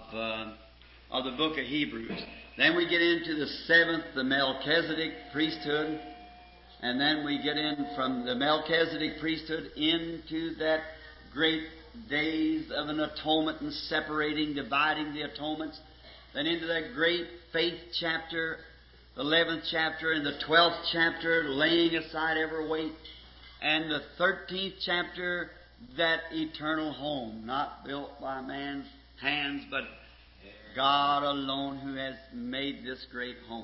of the book of Hebrews. Then we get into the 7th, the Melchizedek priesthood. And then we get in from the Melchizedek priesthood into that great days of an atonement and separating, dividing the atonements. Then into that great faith chapter, the 11th chapter, and the 12th chapter, laying aside every weight. And the 13th chapter, that eternal home, not built by man's hands, but God alone who has made this great home.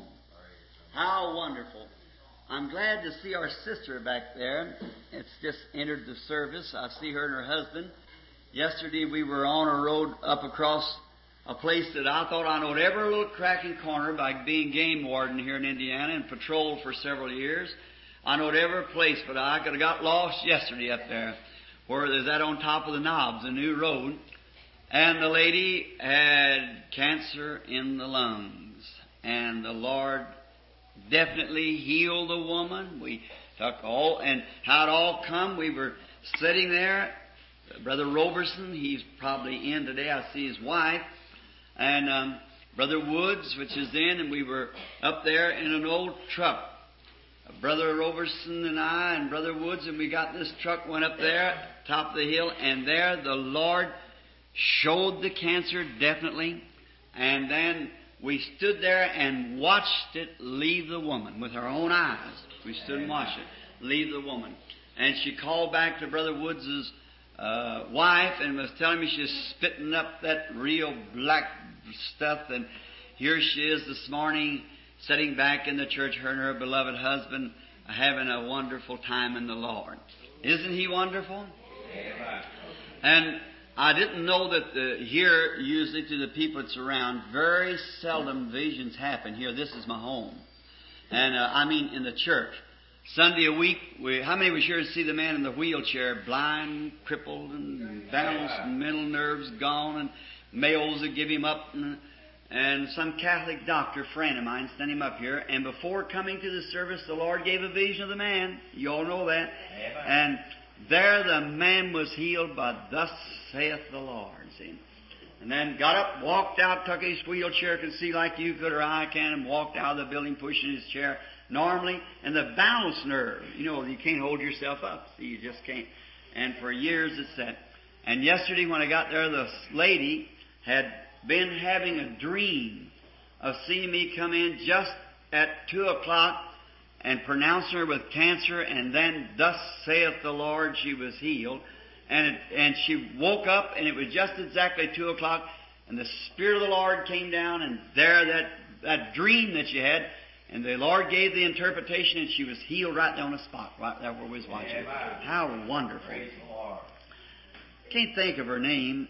How wonderful. I'm glad to see our sister back there. It's just entered the service. I see her and her husband. Yesterday we were on a road up across a place that I thought I knowed every little crack and corner by being game warden here in Indiana and patrolled for several years. I knowed every place, but I could have got lost yesterday up there where there's that on top of the knobs, a new road. And the lady had cancer in the lungs. And the Lord definitely healed the woman. We took all, and how it all come, we were sitting there. Brother Roberson, he's probably in today. I see his wife. And Brother Woods, which is in, and we were up there in an old truck. Brother Roberson and I and Brother Woods, and we got this truck, went up there, top of the hill, and there the Lord showed the cancer definitely. And then we stood there and watched it leave the woman with our own eyes. We stood and watched it leave the woman. And she called back to Brother Woods' wife and was telling me she's spitting up that real black stuff. And here she is this morning, sitting back in the church, her and her beloved husband, having a wonderful time in the Lord. Isn't He wonderful? Amen. And I didn't know that here, usually to the people that's around, very seldom visions happen here. This is my home. And I mean in the church. Sunday a week, how many was here to see the man in the wheelchair, blind, crippled, and balanced, and mental nerves gone, and males that give him up, and some Catholic doctor friend of mine sent him up here. And before coming to the service, the Lord gave a vision of the man. You all know that. And there the man was healed by thus saith the Lord. See? And then got up, walked out, took his wheelchair, could see like you could or I can, and walked out of the building pushing his chair normally. And the balance nerve, you can't hold yourself up. See, you just can't. And for years it's that. And yesterday when I got there, the lady had been having a dream of seeing me come in just at 2 o'clock and pronouncing her with cancer, and then thus saith the Lord, she was healed. And she woke up, and it was just exactly 2 o'clock, and the Spirit of the Lord came down, and there that dream that she had, and the Lord gave the interpretation, and she was healed right there on the spot, right there where we was watching. Amen. How wonderful. Praise the Lord. Can't think of her name.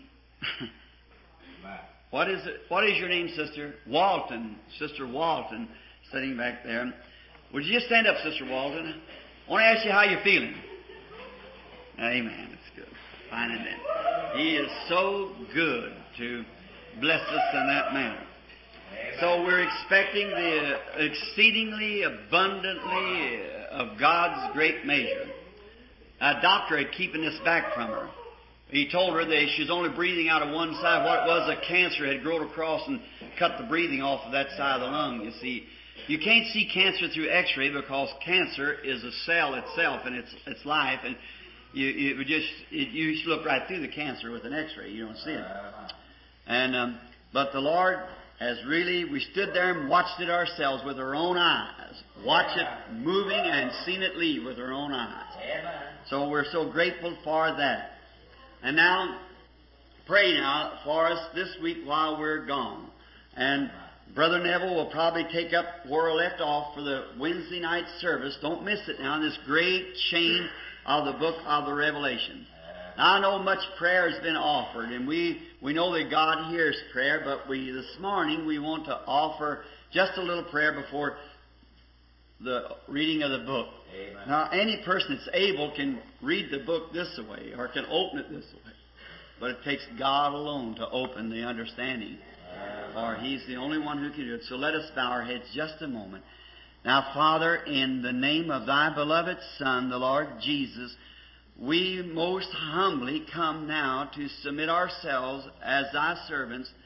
What is it? What is your name, Sister? Walton. Sister Walton, sitting back there. Would you just stand up, Sister Walton? I want to ask you how you're feeling. Amen. That's good. Fine and then. He is so good to bless us in that manner. So we're expecting the exceedingly abundantly of God's great measure. A doctor had keeping this back from her. He told her that she was only breathing out of one side. What it was, a cancer had grown across and cut the breathing off of that side of the lung, you see. You can't see cancer through X-ray because cancer is a cell itself and its life. And you should look right through the cancer with an X-ray. You don't see it. And but the Lord has really, we stood there and watched it ourselves with our own eyes. Watch it moving and seen it leave with our own eyes. So we're so grateful for that. And now, pray now for us this week while we're gone. And Brother Neville will probably take up where I left off for the Wednesday night service. Don't miss it now, this great chain of the book of the Revelation. Now, I know much prayer has been offered, and we know that God hears prayer, but this morning we want to offer just a little prayer before the reading of the book. Amen. Now, any person that's able can read the book this way or can open it this way. But it takes God alone to open the understanding. For He's the only one who can do it. So let us bow our heads just a moment. Now, Father, in the name of Thy beloved Son, the Lord Jesus, we most humbly come now to submit ourselves as Thy servants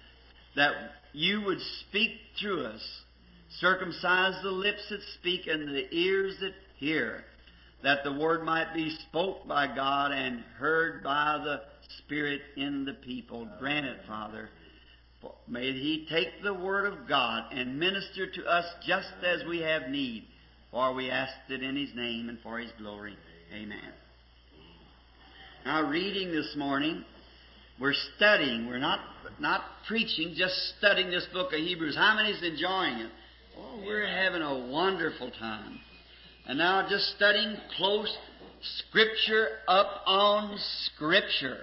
that you would speak through us. Circumcise the lips that speak and the ears that hear, that the Word might be spoke by God and heard by the Spirit in the people. Grant it, Father. May He take the Word of God and minister to us just as we have need. For we ask it in His name and for His glory. Amen. Now, reading this morning, we're studying. We're not preaching, just studying this book of Hebrews. How many's enjoying it? Oh, we're having a wonderful time. And now just studying close Scripture up on Scripture.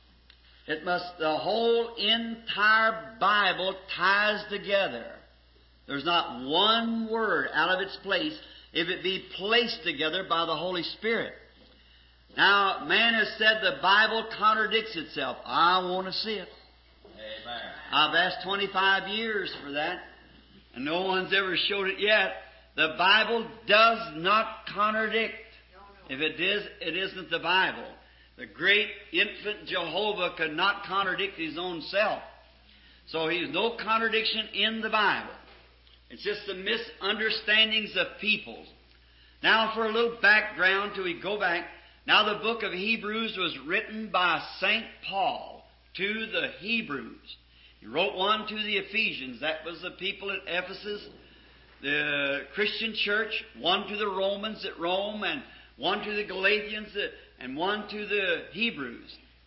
The whole entire Bible ties together. There's not one word out of its place if it be placed together by the Holy Spirit. Now, man has said the Bible contradicts itself. I want to see it. Amen. I've asked 25 years for that, and no one's ever showed it yet. The Bible does not contradict. If it is, it isn't the Bible. The great infant Jehovah could not contradict His own self. So He's no contradiction in the Bible. It's just the misunderstandings of peoples. Now, for a little background till we go back. Now, the book of Hebrews was written by St. Paul to the Hebrews. He wrote one to the Ephesians. That was the people at Ephesus, the Christian church. One to the Romans at Rome, and one to the Galatians, and one to the Hebrews.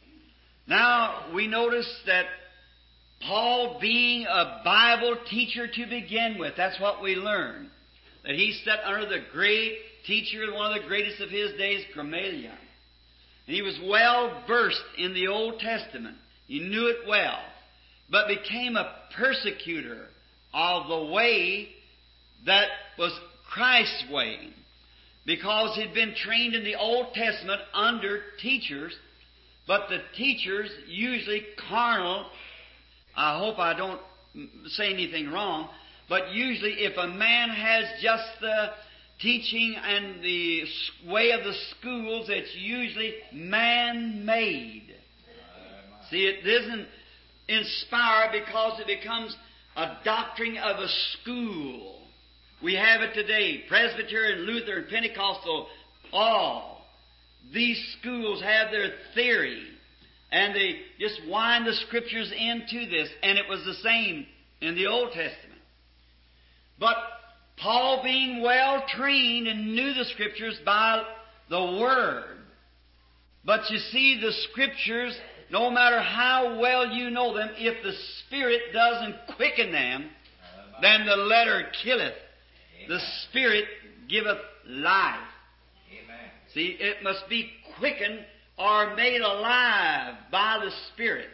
Now, we notice that Paul, being a Bible teacher to begin with, that's what we learn. That he sat under the great teacher, one of the greatest of his days, Gamaliel. And he was well versed in the Old Testament. He knew it well. But became a persecutor of the way that was Christ's way. Because he'd been trained in the Old Testament under teachers, but the teachers, usually carnal. I hope I don't say anything wrong, but usually if a man has just the teaching and the way of the schools, it's usually man-made. See, it isn't inspired because it becomes a doctrine of a school. We have it today. Presbyterian, Lutheran, Pentecostal, all. These schools have their theory. And they just wind the Scriptures into this. And it was the same in the Old Testament. But Paul, being well trained and knew the Scriptures by the Word. But you see, the Scriptures, no matter how well you know them, if the Spirit doesn't quicken them, then the letter killeth. The Spirit giveth life. Amen. See, it must be quickened or made alive by the Spirit.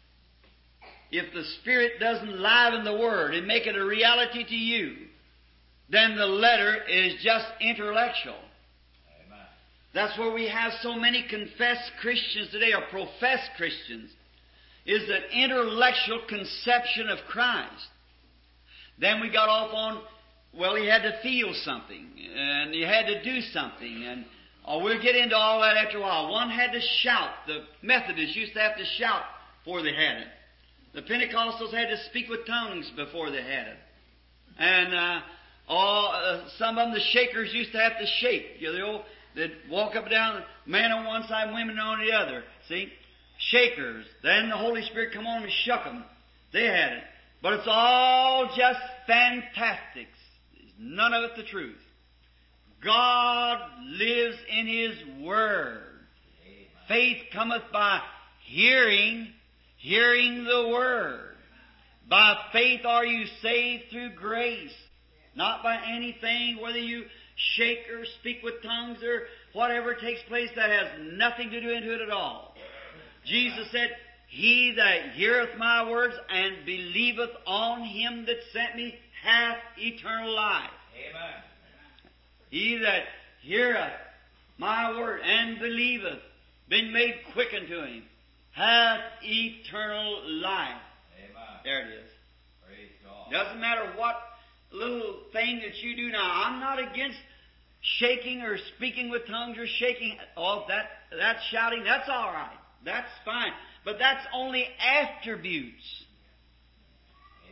If the Spirit doesn't liven the Word and make it a reality to you, then the letter is just intellectual. Amen. That's where we have so many confessed Christians today, or professed Christians, is that intellectual conception of Christ. Then we got off on, well, he had to feel something, and he had to do something, and we'll get into all that after a while. One had to shout. The Methodists used to have to shout before they had it. The Pentecostals had to speak with tongues before they had it. And some of them, the Shakers, used to have to shake. You know, they'd walk up and down, man on one side, women on the other. See? Shakers. Then the Holy Spirit come on and shook them. They had it. But it's all just fantastics. None of it the truth. God lives in His Word. Amen. Faith cometh by hearing the Word. By faith are you saved through grace, not by anything, whether you shake or speak with tongues or whatever takes place. That has nothing to do into it at all. Jesus said, he that heareth my words and believeth on Him that sent me hath eternal life. Amen. He that heareth my word and believeth, been made quick unto Him, hath eternal life. Amen. There it is. Praise God. Doesn't matter what little thing that you do now. I'm not against shaking or speaking with tongues or shaking. Oh, that's shouting. That's all right. That's fine. But that's only attributes.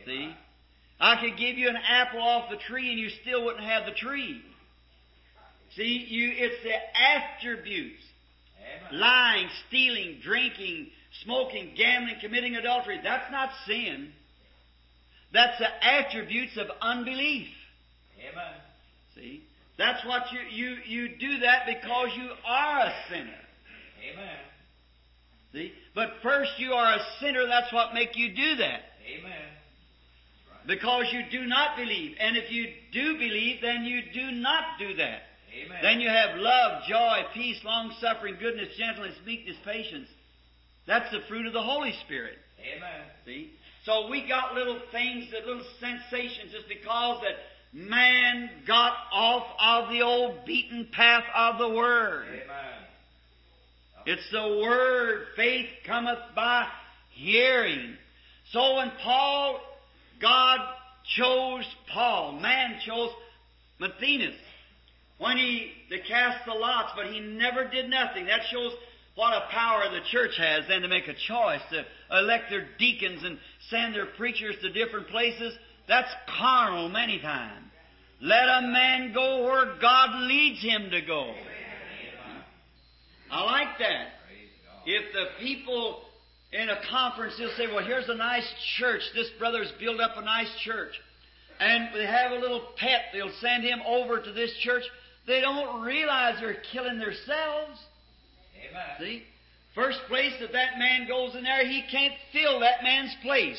See? I could give you an apple off the tree and you still wouldn't have the tree. See, it's the attributes. Amen. Lying, stealing, drinking, smoking, gambling, committing adultery. That's not sin. That's the attributes of unbelief. Amen. See? That's what you do that because you are a sinner. Amen. See? But first you are a sinner, that's what makes you do that. Amen. Because you do not believe. And if you do believe, then you do not do that. Amen. Then you have love, joy, peace, long-suffering, goodness, gentleness, meekness, patience. That's the fruit of the Holy Spirit. Amen. See? So we got little things, little sensations, just because that man got off of the old beaten path of the Word. Amen. It's the Word. Faith cometh by hearing. So when God chose Paul, man chose Matthias, when they cast the lots, but he never did nothing. That shows what a power the church has then to make a choice, to elect their deacons and send their preachers to different places. That's carnal many times. Let a man go where God leads him to go. I like that. If the people in a conference, they'll say, well, here's a nice church. This brother's built up a nice church. And they have a little pet. They'll send him over to this church. They don't realize they're killing themselves. Amen. See? First place that man goes in there, he can't fill that man's place.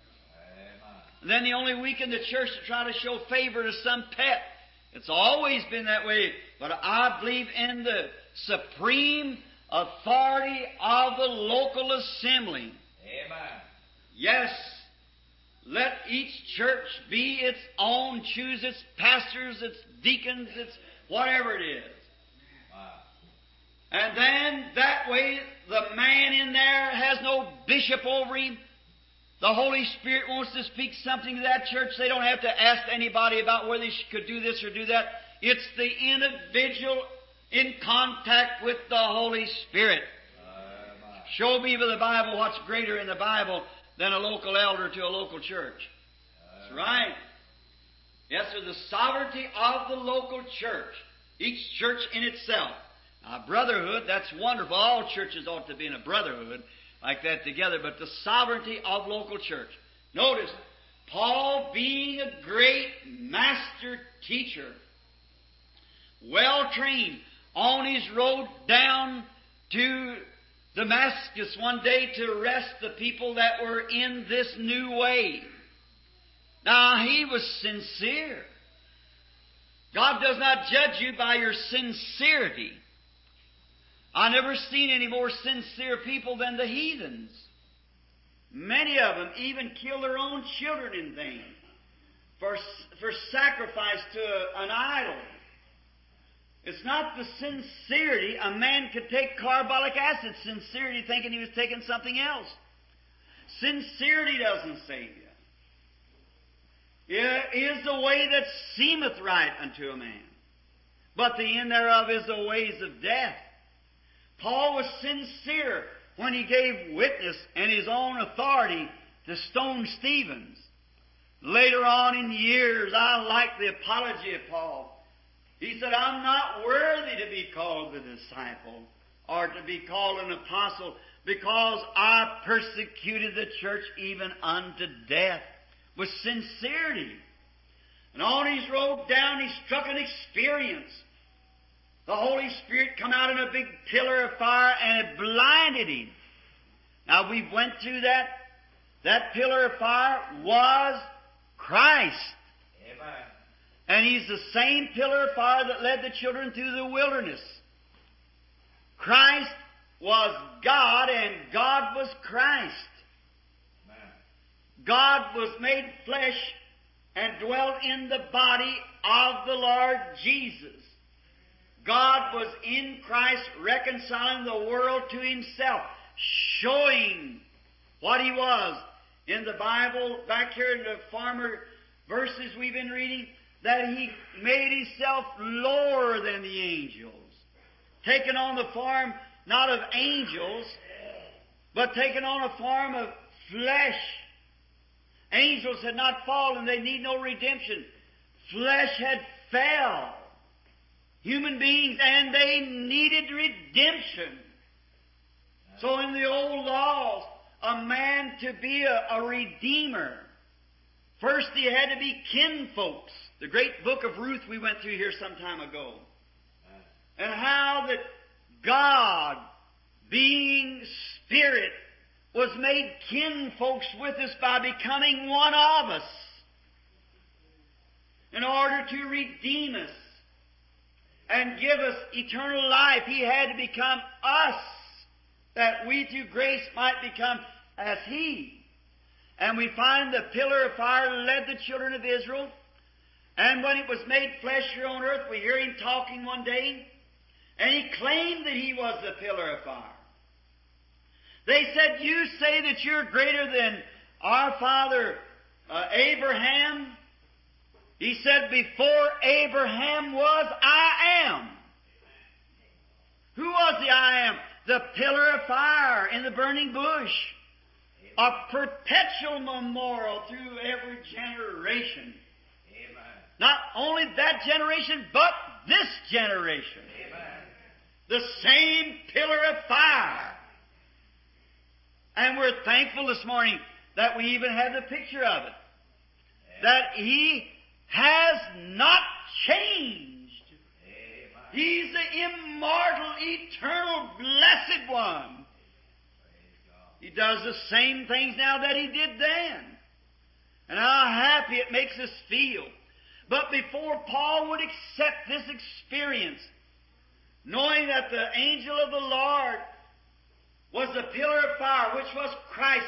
Amen. And then they only weaken the church to try to show favor to some pet. It's always been that way. But I believe in the supreme authority of the local assembly. Amen. Yes, let each church be its own, choose its pastors, its deacons, its whatever it is. Wow. And then that way the man in there has no bishop over him. The Holy Spirit wants to speak something to that church. They don't have to ask anybody about whether they could do this or do that. It's the individual in contact with the Holy Spirit. Show me by the Bible what's greater in the Bible than a local elder to a local church. That's right. Yes, sir, the sovereignty of the local church. Each church in itself. Now, brotherhood, that's wonderful. All churches ought to be in a brotherhood like that together. But the sovereignty of local church. Notice, Paul being a great master teacher, well trained, on his road down to Damascus one day to arrest the people that were in this new way. Now, he was sincere. God does not judge you by your sincerity. I never seen any more sincere people than the heathens. Many of them even kill their own children in vain for sacrifice to an idol. It's not the sincerity. A man could take carbolic acid sincerity thinking he was taking something else. Sincerity doesn't save you. It is the way that seemeth right unto a man, but the end thereof is the ways of death. Paul was sincere when he gave witness and his own authority to stone Stephen. Later on in years, I like the apology of Paul. He said, I'm not worthy to be called the disciple or to be called an apostle because I persecuted the church even unto death with sincerity. And on his road down, he struck an experience. The Holy Spirit come out in a big pillar of fire and it blinded him. Now, we went through that. That pillar of fire was Christ. Amen. And He's the same pillar of fire that led the children through the wilderness. Christ was God and God was Christ. Amen. God was made flesh and dwelt in the body of the Lord Jesus. God was in Christ reconciling the world to Himself, showing what He was. In the Bible, back here in the former verses we've been reading, that He made Himself lower than the angels, taking on the form not of angels, but taking on a form of flesh. Angels had not fallen. They need no redemption. Flesh had fell. Human beings, and they needed redemption. So in the old laws, a man to be a redeemer, first he had to be kinfolks. The great book of Ruth we went through here some time ago. And how that God, being Spirit, was made kinfolks with us by becoming one of us in order to redeem us and give us eternal life. He had to become us, that we through grace might become as He. And we find the pillar of fire led the children of Israel. And when it was made flesh here on earth, we hear Him talking one day, and He claimed that He was the pillar of fire. They said, you say that you're greater than our father Abraham. He said, before Abraham was, I am. Who was the I am? The pillar of fire in the burning bush. A perpetual memorial through every generation. Not only that generation, but this generation. The same pillar of fire. And we're thankful this morning that we even have the picture of it. That He has not changed. He's the immortal, eternal, blessed One. He does the same things now that He did then. And how happy it makes us feel. But before Paul would accept this experience, knowing that the angel of the Lord was the pillar of fire, which was Christ.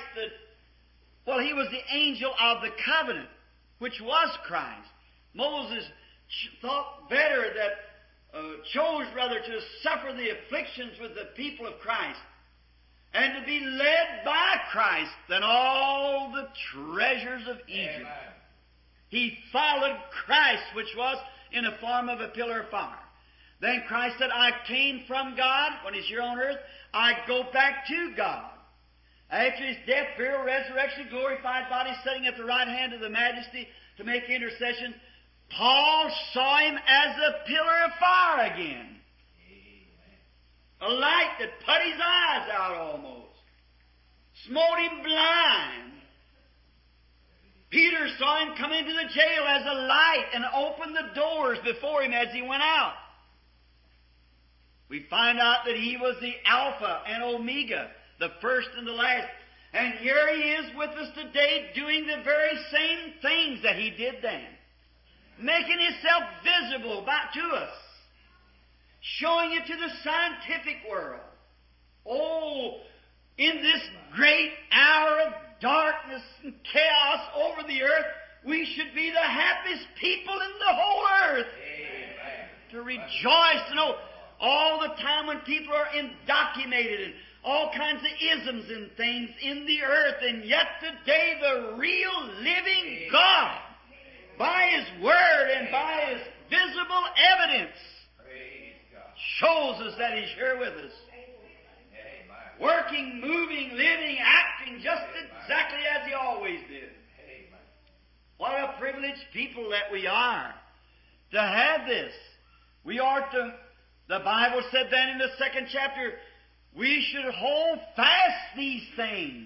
He was the angel of the covenant, which was Christ. Moses thought better chose rather to suffer the afflictions with the people of Christ and to be led by Christ than all the treasures of Egypt. Amen. He followed Christ, which was in the form of a pillar of fire. Then Christ said, I came from God. When He's here on earth, I go back to God. After His death, burial, resurrection, glorified body, sitting at the right hand of the Majesty to make intercession, Paul saw Him as a pillar of fire again. A light that put his eyes out almost. Smote him blind. Peter saw Him come into the jail as a light and opened the doors before him as he went out. We find out that He was the Alpha and Omega, the first and the last. And here He is with us today doing the very same things that He did then. Making Himself visible back to us. Showing it to the scientific world. Oh, in this great hour of darkness and chaos over the earth, we should be the happiest people in the whole earth. Amen. To rejoice to know all the time when people are indoctrinated and all kinds of isms and things in the earth, and yet today the real living God, by His Word and by His visible evidence, shows us that He's here with us. Working, moving, living, acting just exactly as He always did. What a privileged people that we are to have this. We are to, the Bible said then in the 2nd chapter, we should hold fast these things.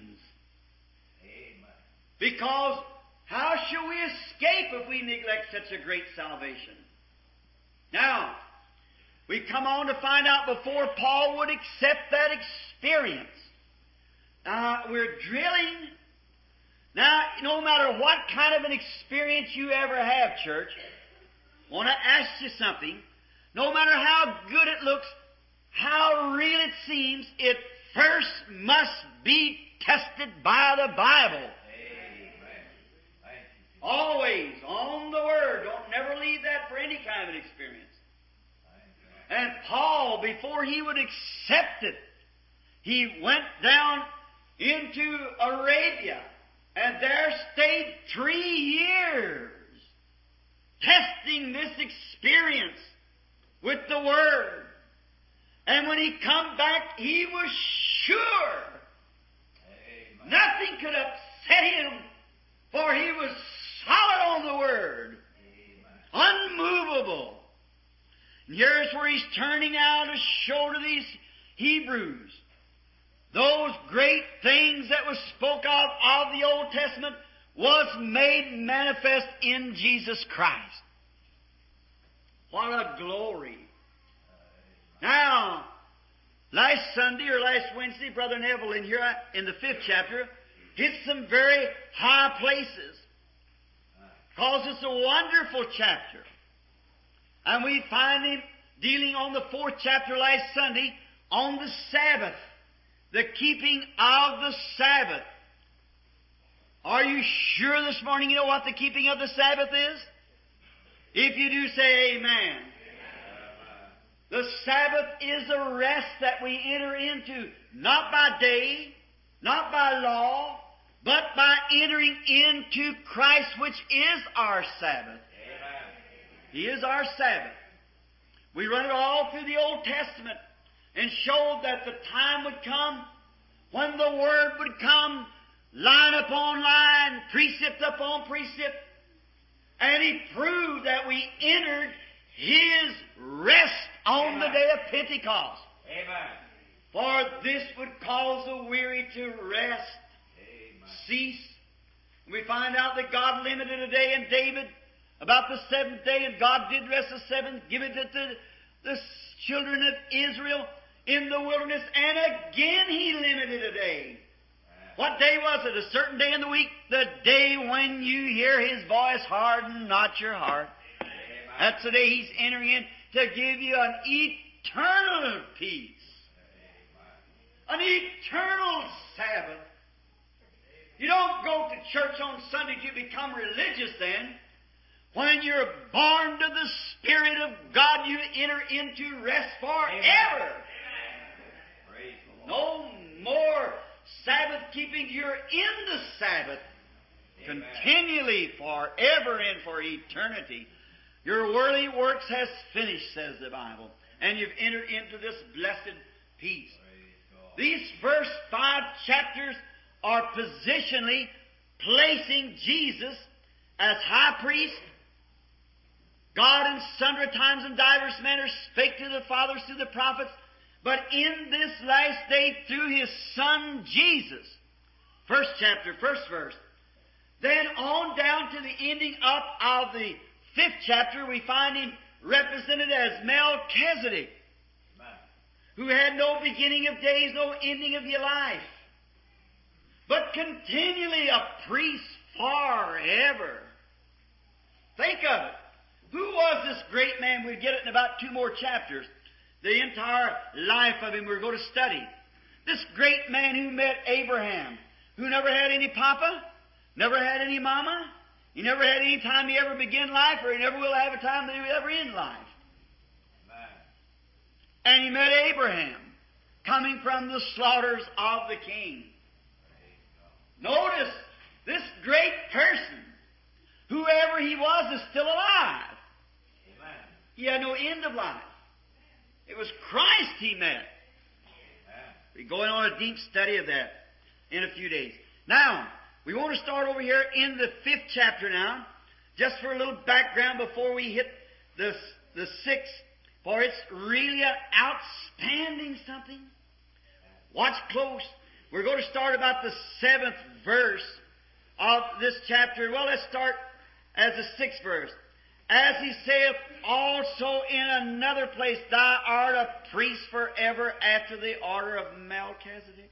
Because how shall we escape if we neglect such a great salvation? Now, we come on to find out before Paul would accept that experience. We're drilling. Now, no matter what kind of an experience you ever have, church, I want to ask you something. No matter how good it looks, how real it seems, it first must be tested by the Bible. Always on the Word. Don't never leave that for any kind of an experience. And Paul, before he would accept it, he went down into Arabia and there stayed 3 years testing this experience with the Word. And when he come back, he was sure nothing could upset him, for Here's where he's turning out to show to these Hebrews those great things that was spoke of the Old Testament was made manifest in Jesus Christ. What a glory. Now, last Sunday or last Wednesday, Brother Neville in here in the 5th chapter hit some very high places. Because it's a wonderful chapter. And we find him dealing on the 4th chapter last Sunday on the Sabbath. The keeping of the Sabbath. Are you sure this morning you know what the keeping of the Sabbath is? If you do, say amen. The Sabbath is a rest that we enter into, not by day, not by law, but by entering into Christ, which is our Sabbath. He is our Sabbath. We run it all through the Old Testament and showed that the time would come when the Word would come line upon line, precept upon precept, and He proved that we entered His rest on the day of Pentecost. Amen. For this would cause the weary to rest, cease. We find out that God limited a day in David about the 7th day, and God did rest the 7th, give it to the children of Israel in the wilderness, and again He limited a day. What day was it? A certain day in the week? The day when you hear His voice, harden not your heart. That's the day He's entering in to give you an eternal peace. An eternal Sabbath. You don't go to church on Sunday to become religious then. When you're born to the Spirit of God, you enter into rest forever. No more Sabbath keeping. You're in the Sabbath continually, forever and for eternity. Your worldly works has finished, says the Bible, and you've entered into this blessed peace. These first 5 chapters are positionally placing Jesus as high priest. God in sundry times and divers manners spake to the fathers through the prophets, but in this last day through His Son Jesus. 1st chapter, 1st verse. Then on down to the ending up of the 5th chapter, we find Him represented as Melchizedek, who had no beginning of days, no ending of your life, but continually a priest forever. Think of it. Who was this great man? We'll get it in about 2 more chapters. The entire life of him we're going to study. This great man who met Abraham, who never had any papa, never had any mama, he never had any time he ever began life, or he never will have a time that he will ever end life. And he met Abraham, coming from the slaughters of the king. Notice, this great person, whoever he was, is still alive. He had no end of life. It was Christ he met. We're going on a deep study of that in a few days. Now, we want to start over here in the 5th chapter now, just for a little background before we hit the 6th, for it's really an outstanding something. Watch close. We're going to start about the 7th verse of this chapter. Well, let's start as the 6th verse. As He saith also in another place, Thou art a priest forever after the order of Melchizedek,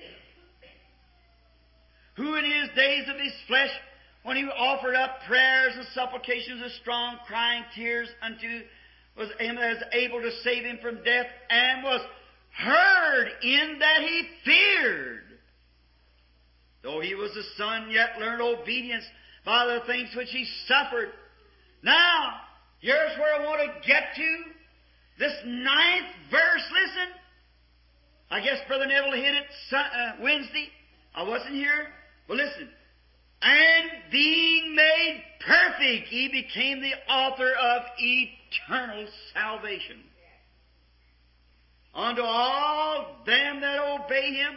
who in His days of His flesh, when He offered up prayers and supplications with strong crying tears unto was Him as able to save him from death, and was heard in that He feared. Though He was a Son, yet learned obedience by the things which He suffered. Now, here's where I want to get to. This 9th verse, listen. I guess Brother Neville hit it Wednesday. I wasn't here. But listen. And being made perfect, He became the author of eternal salvation unto all them that obey Him,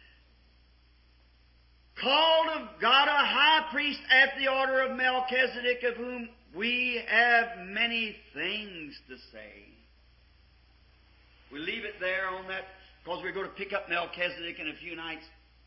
called of God a high priest after the order of Melchizedek, of whom we have many things to say. We leave it there on that, because we're going to pick up Melchizedek in a few nights.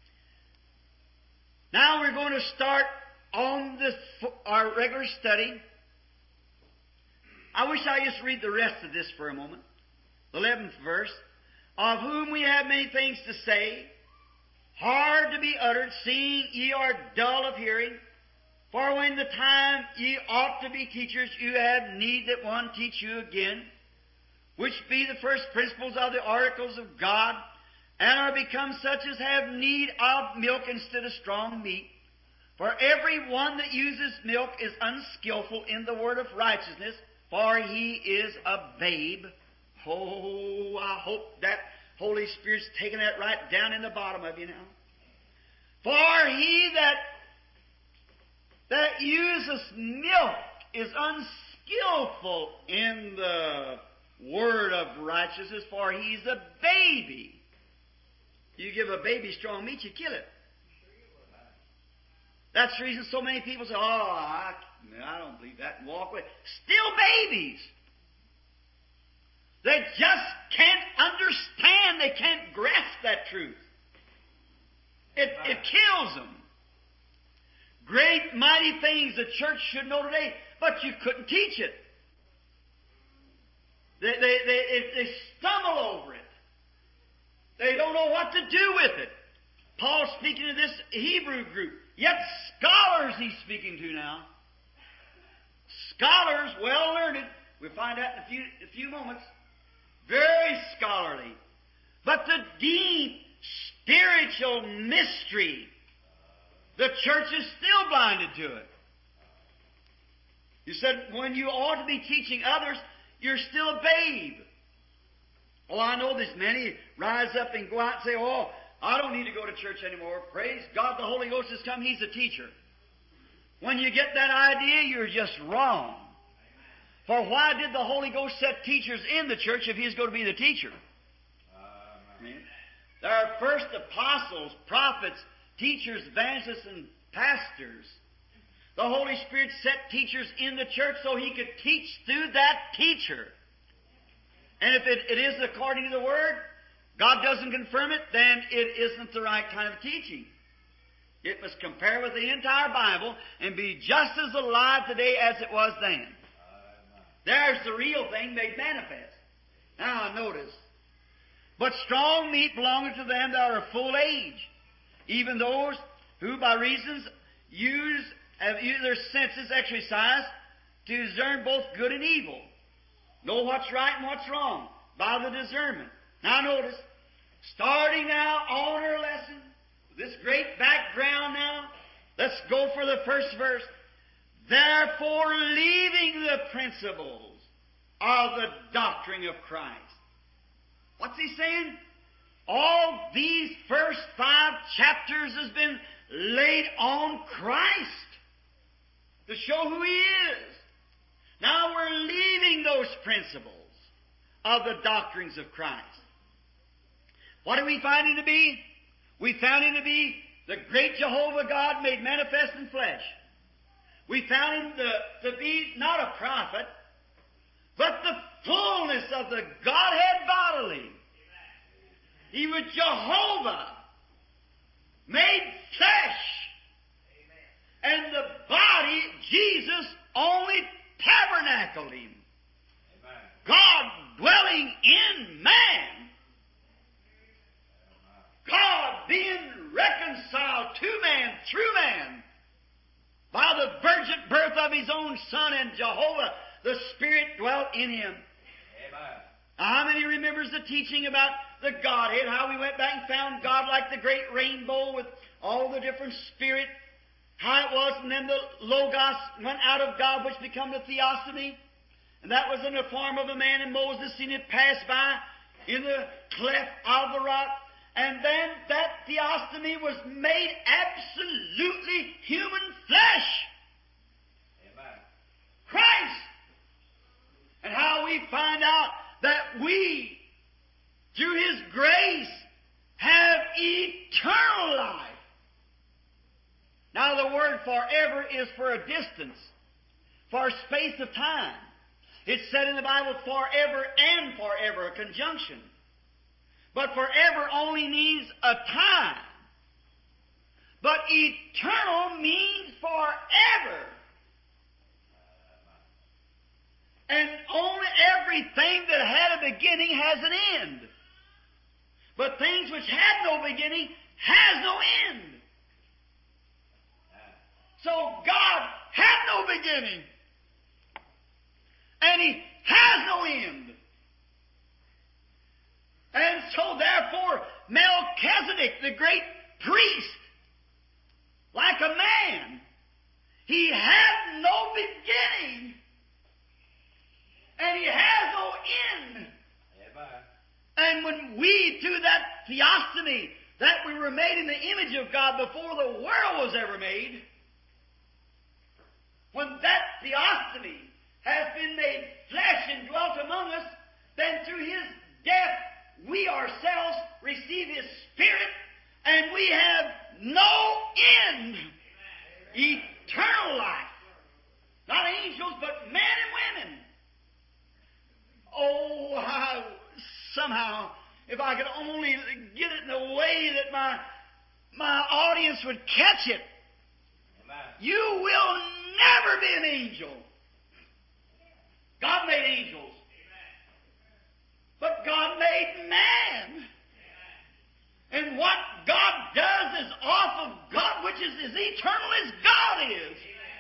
Now we're going to start on our regular study. I wish I just read the rest of this for a moment. The 11th verse. Of whom we have many things to say, hard to be uttered, seeing ye are dull of hearing. For when the time ye ought to be teachers, you have need that one teach you again, which be the first principles of the oracles of God, and are become such as have need of milk instead of strong meat. For every one that uses milk is unskillful in the word of righteousness, for he is a babe. Oh, I hope that Holy Spirit's taking that right down in the bottom of you now. For he that uses milk is unskillful in the word of righteousness, for he's a baby. You give a baby strong meat, you kill it. That's the reason so many people say, oh, I don't believe that, and walk away. Still babies. They just can't understand. They can't grasp that truth. It kills them. Great, mighty things the church should know today, but you couldn't teach it. They stumble over it. They don't know what to do with it. Paul's speaking to this Hebrew group. Yet scholars he's speaking to now. Scholars, well learned. We'll find out in a few moments. Very scholarly. But the deep spiritual mystery, the church is still blinded to it. You said, when you ought to be teaching others, you're still a babe. Oh, I know there's many rise up and go out and say, oh, I don't need to go to church anymore. Praise God, the Holy Ghost has come. He's a teacher. When you get that idea, you're just wrong. For why did the Holy Ghost set teachers in the church if He's going to be the teacher? There are first apostles, prophets, teachers, evangelists, and pastors. The Holy Spirit set teachers in the church so He could teach through that teacher. And if it isn't according to the Word, God doesn't confirm it, then it isn't the right kind of teaching. It must compare with the entire Bible and be just as alive today as it was then. There's the real thing made manifest. Now notice. But strong meat belongeth to them that are of full age, even those who by reasons have used their senses exercised to discern both good and evil. Know what's right and what's wrong by the discernment. Now notice, starting now on our lesson, this great background now, let's go for the first verse. Therefore, leaving the principles of the doctrine of Christ. What's he saying? All these first 5 chapters has been laid on Christ to show who He is. Now we're leaving those principles of the doctrines of Christ. What do we find Him to be? We found Him to be the great Jehovah God made manifest in flesh. We found Him to be not a prophet, but the fullness of the Godhead bodily. He was Jehovah made flesh. And the body, Jesus, only tabernacled Him. God dwelling in man. God being reconciled to man, through man, by the virgin birth of His own Son, and Jehovah, the Spirit, dwelt in Him. Amen. Now, how many remembers the teaching about the Godhead, how we went back and found God like the great rainbow with all the different spirit, how it was, and then the Logos went out of God, which became the Theophany, and that was in the form of a man, and Moses seen it pass by in the cleft of the rock. And then that Theophany was made absolutely human flesh. Amen. Christ. And how we find out that we, through His grace, have eternal life. Now the word forever is for a distance, for a space of time. It's said in the Bible forever and forever, a conjunction. But forever only means a time. But eternal means forever. And only everything that had a beginning has an end. But things which had no beginning has no end. So God had no beginning. And He has no end. And so therefore, Melchizedek, the great priest, like a man, he had no beginning. And he has no end. And when we do that theophany, that we were made in the image of God before the world was ever made, when that theophany has been made flesh and dwelt among us, then through His death we ourselves receive His Spirit, and we have no end. Eternal life. Not angels, but men and women. Oh, somehow, if I could only get it in a way that my audience would catch it. Amen. You will never be an angel. God made angels. But God made man. And what God does is off of God, which is as eternal as God is.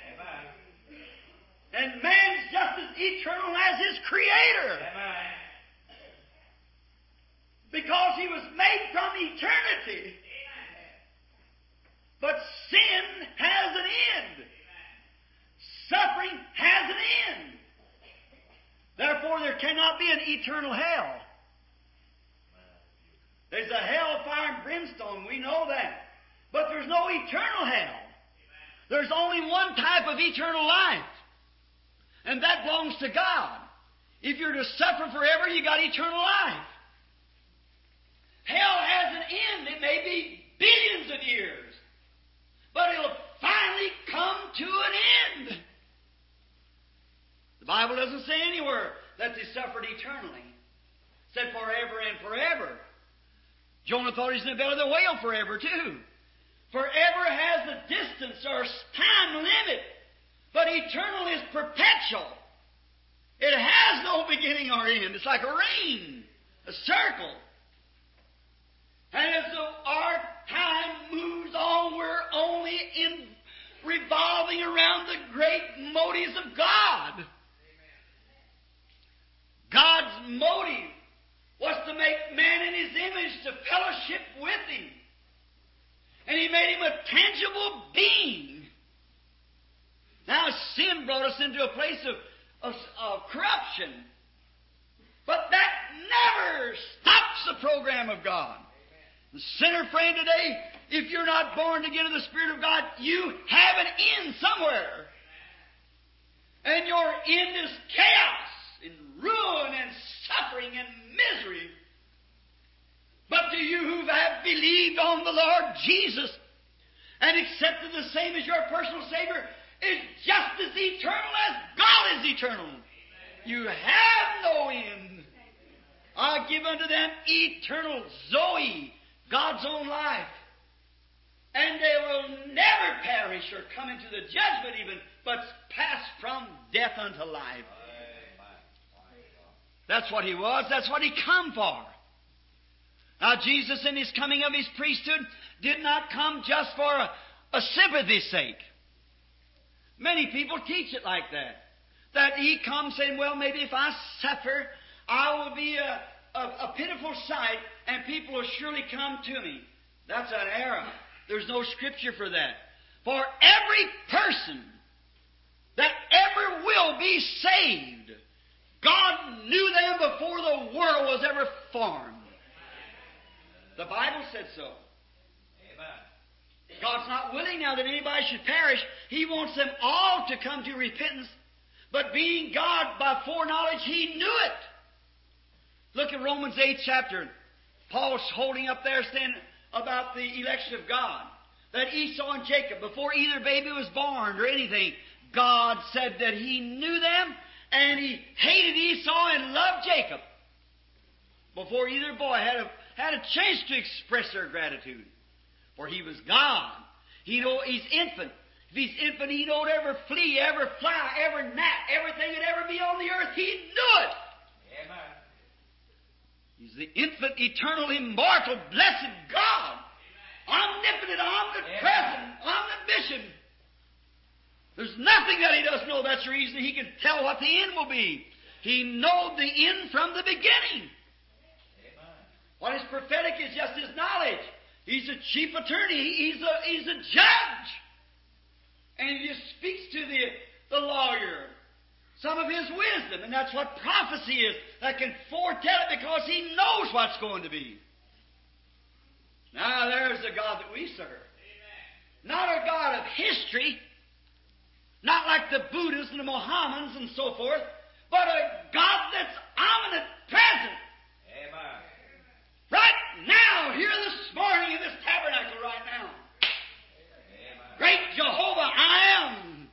And man's just as eternal as his Creator. Because he was made from eternity. But sin has an end. Suffering has an end. Therefore, there cannot be an eternal hell. There's a hell of fire and brimstone. We know that. But there's no eternal hell. There's only one type of eternal life. And that belongs to God. If you're to suffer forever, you got eternal life. Hell has an end. It may be billions of years. But it'll finally come to an end. The Bible doesn't say anywhere that they suffered eternally. It said forever and forever. Jonah thought he's in the belly of the whale forever too. Forever has a distance or time limit. But eternal is perpetual. It has no beginning or end. It's like a ring, a circle. And as our time moves on, we're only revolving around the great motives of God. God's motive was to make man in His image, to fellowship with Him. And He made him a tangible being. Now, sin brought us into a place of corruption. But that never stops the program of God. The sinner friend today, if you're not born again of the Spirit of God, you have an end somewhere. And your end is chaos and ruin and suffering and misery. But to you who have believed on the Lord Jesus and accepted the same as your personal Savior, is just as eternal as God is eternal. Amen. You have no end. I give unto them eternal Zoe, God's own life. And they will never perish or come into the judgment even, but pass from death unto life. That's what He was. That's what He come for. Now, Jesus, in His coming of His priesthood, did not come just for a sympathy's sake. Many people teach it like that. That He comes saying, well, maybe if I suffer, I will be a pitiful sight, and people will surely come to me. That's an error. There's no Scripture for that. For every person that ever will be saved, God knew them before the world was ever formed. The Bible said so. Amen. God's not willing now that anybody should perish. He wants them all to come to repentance. But being God by foreknowledge, He knew it. Look at Romans 8th chapter. Paul's holding up there saying about the election of God. That Esau and Jacob, before either baby was born or anything, God said that He knew them and He hated Esau and loved Jacob. Before either boy had a chance to express their gratitude. For He was God. He's infant. If He's infant, He knowed every flea, every fly, every gnat, everything that ever be on the earth. He knew it. Amen. He's the infant, eternal, immortal, blessed God. Omnipotent, omnipresent, omniscient. There's nothing that He doesn't know. That's the reason He can tell what the end will be. He knows the end from the beginning. Amen. What is prophetic is just His knowledge. He's a chief attorney. He's a judge. And He just speaks to the lawyer some of His wisdom. And that's what prophecy is. That can foretell it because He knows what's going to be. Now there's the God that we serve. Not a God of history. Not like the Buddhists and the Mohammedans and so forth, but a God that's omnipresent. Amen. Right now, here this morning in this tabernacle right now. Amen. Great Jehovah, I am.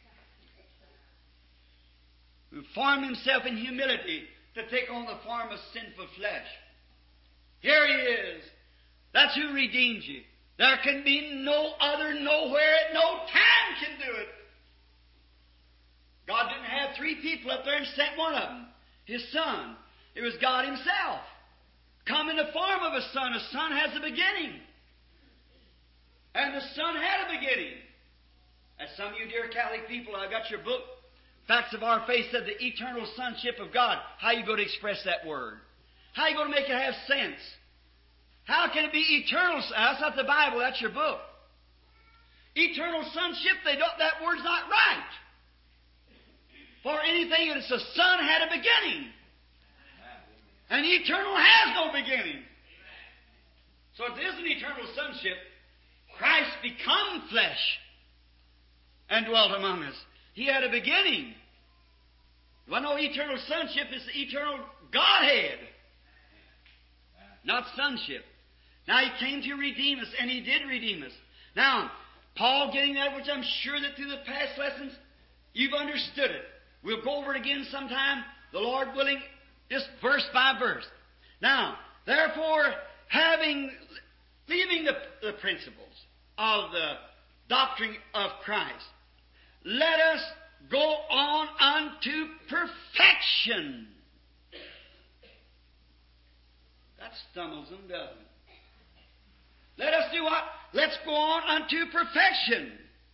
Who formed Himself in humility to take on the form of sinful flesh. Here He is. That's who redeemed you. There can be no other, nowhere, at no time can do it. God didn't have three people up there and sent one of them, His Son. It was God Himself. Come in the form of a Son. A Son has a beginning. And the Son had a beginning. As some of you dear Catholic people, I got your book, Facts of Our Faith, said the eternal sonship of God. How are you going to express that word? How are you going to make it have sense? How can it be eternal? That's not the Bible, that's your book. Eternal sonship, that word's not right. For anything, it's the Son had a beginning. And eternal has no beginning. So if it is an eternal sonship, Christ become flesh and dwelt among us. He had a beginning. Well, no, eternal sonship is the eternal Godhead, not sonship. Now, He came to redeem us, and He did redeem us. Now, Paul getting that, which I'm sure that through the past lessons, you've understood it. We'll go over it again sometime, the Lord willing, just verse by verse. Now, therefore, leaving the principles of the doctrine of Christ, let us go on unto perfection. That stumbles them, doesn't it? Let us do what? Let's go on unto perfection.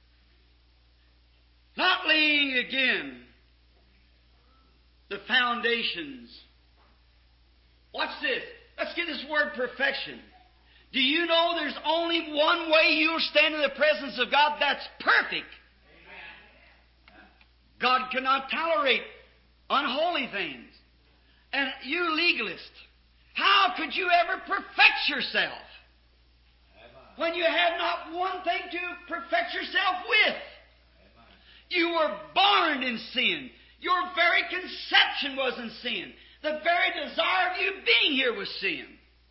Not laying again the foundations. Watch this. Let's get this word perfection. Do you know there's only one way you'll stand in the presence of God that's perfect? God cannot tolerate unholy things. And you legalist, how could you ever perfect yourself when you have not one thing to perfect yourself with? You were born in sin. Your very conception was in sin. The very desire of you being here was sin.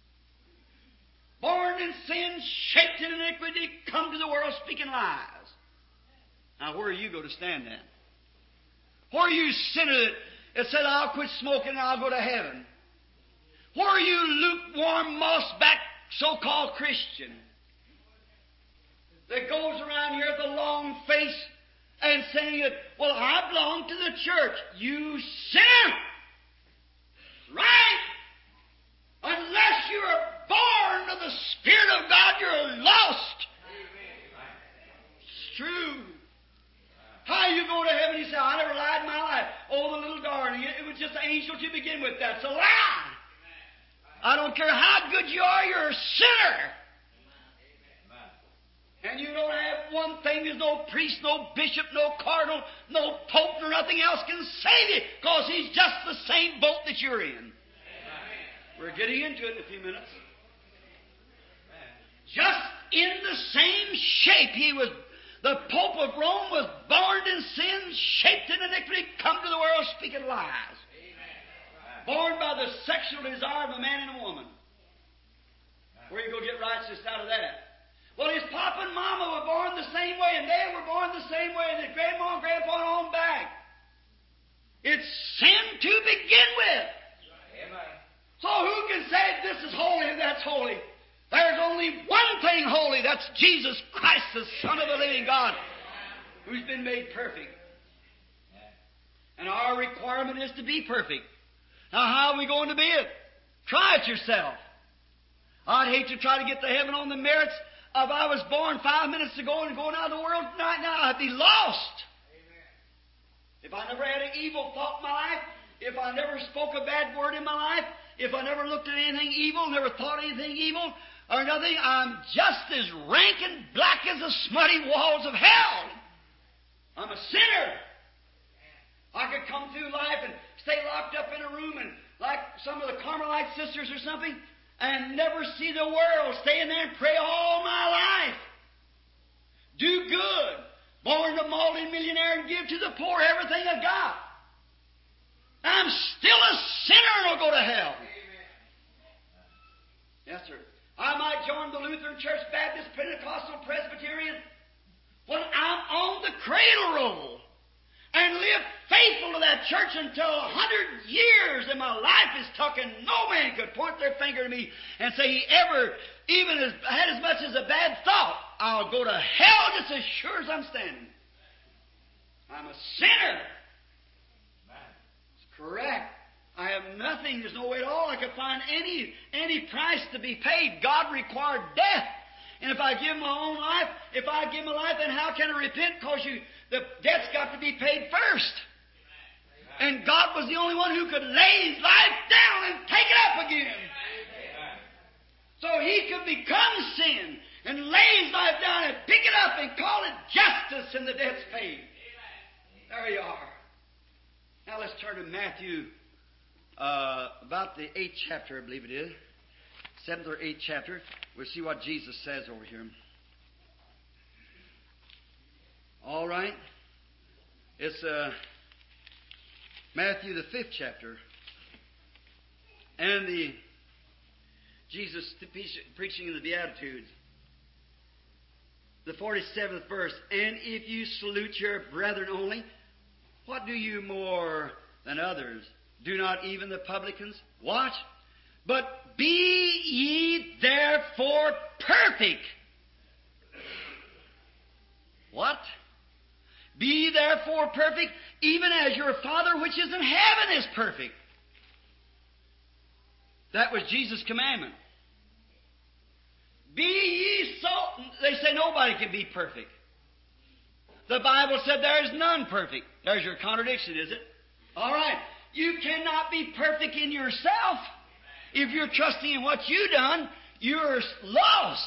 Born in sin, shaped in iniquity, come to the world speaking lies. Now, where are you going to stand then? Where are you sinner that said, I'll quit smoking and I'll go to heaven? Where are you lukewarm, moss-back, so-called Christian that goes around here with a long face and saying that, well, I belong to the church. You sinner! Right? Unless you are born of the Spirit of God, you're lost. It's true. How you go to heaven? You say, I never lied in my life. Oh, the little darling. It was just an angel to begin with. That's a lie. I don't care how good you are, you're a sinner. And you don't have one thing. There's no priest, no bishop, no cardinal, no pope, nor nothing else can save you, because He's just the same boat that you're in. We're getting into it in a few minutes. Just in the same shape the Pope of Rome was born in sin, shaped in iniquity, come to the world speaking lies. Born by the sexual desire of a man and a woman. Where you go get righteousness out of that? Well, his papa and mama were born the same way, and they were born the same way, and his grandma and grandpa on back. It's sin to begin with. Amen. So who can said this is holy and that's holy. There's only one thing holy. That's Jesus Christ, the Son of the living God, who's been made perfect. And our requirement is to be perfect. Now, how are we going to be it? Try it yourself. I'd hate to try to get to heaven on the merits of I was born 5 minutes ago and going out of the world right now. I'd be lost. If I never had an evil thought in my life, if I never spoke a bad word in my life, if I never looked at anything evil, never thought anything evil or nothing, I'm just as rank and black as the smutty walls of hell. I'm a sinner. I could come through life and stay locked up in a room and like some of the Carmelite sisters or something and never see the world, stay in there and pray all my life. Do good. Born a multi-millionaire and give to the poor everything I got. I'm still a sinner and I'll go to hell. Yes, sir. I might join the Lutheran Church, Baptist, Pentecostal, Presbyterian when I'm on the cradle roll and live faithful to that church until 100 years and my life is tucked and no man could point their finger at me and say he ever even had as much as a bad thought. I'll go to hell just as sure as I'm standing. I'm a sinner. It's correct. I have nothing. There's no way at all I could find any price to be paid. God required death. And if I give my own life, if I give my life, then how can I repent? Because the debt's got to be paid first. And God was the only one who could lay His life down and take it up again. So He could become sin and lay His life down and pick it up and call it justice and the debt's paid. There you are. Now let's turn to Matthew, about the 8th chapter, I believe it is. 7th or 8th chapter. We'll see what Jesus says over here. All right. It's Matthew the 5th chapter. And Jesus preaching in the Beatitudes. The 47th verse. And if you salute your brethren only, what do you more than others? Do not even the publicans? Watch. But be ye therefore perfect. What? Be ye therefore perfect, even as your Father which is in heaven is perfect. That was Jesus' commandment. Be ye so... They say nobody can be perfect. The Bible said there is none perfect. There's your contradiction, is it? All right. You cannot be perfect in yourself. If you're trusting in what you've done, you're lost.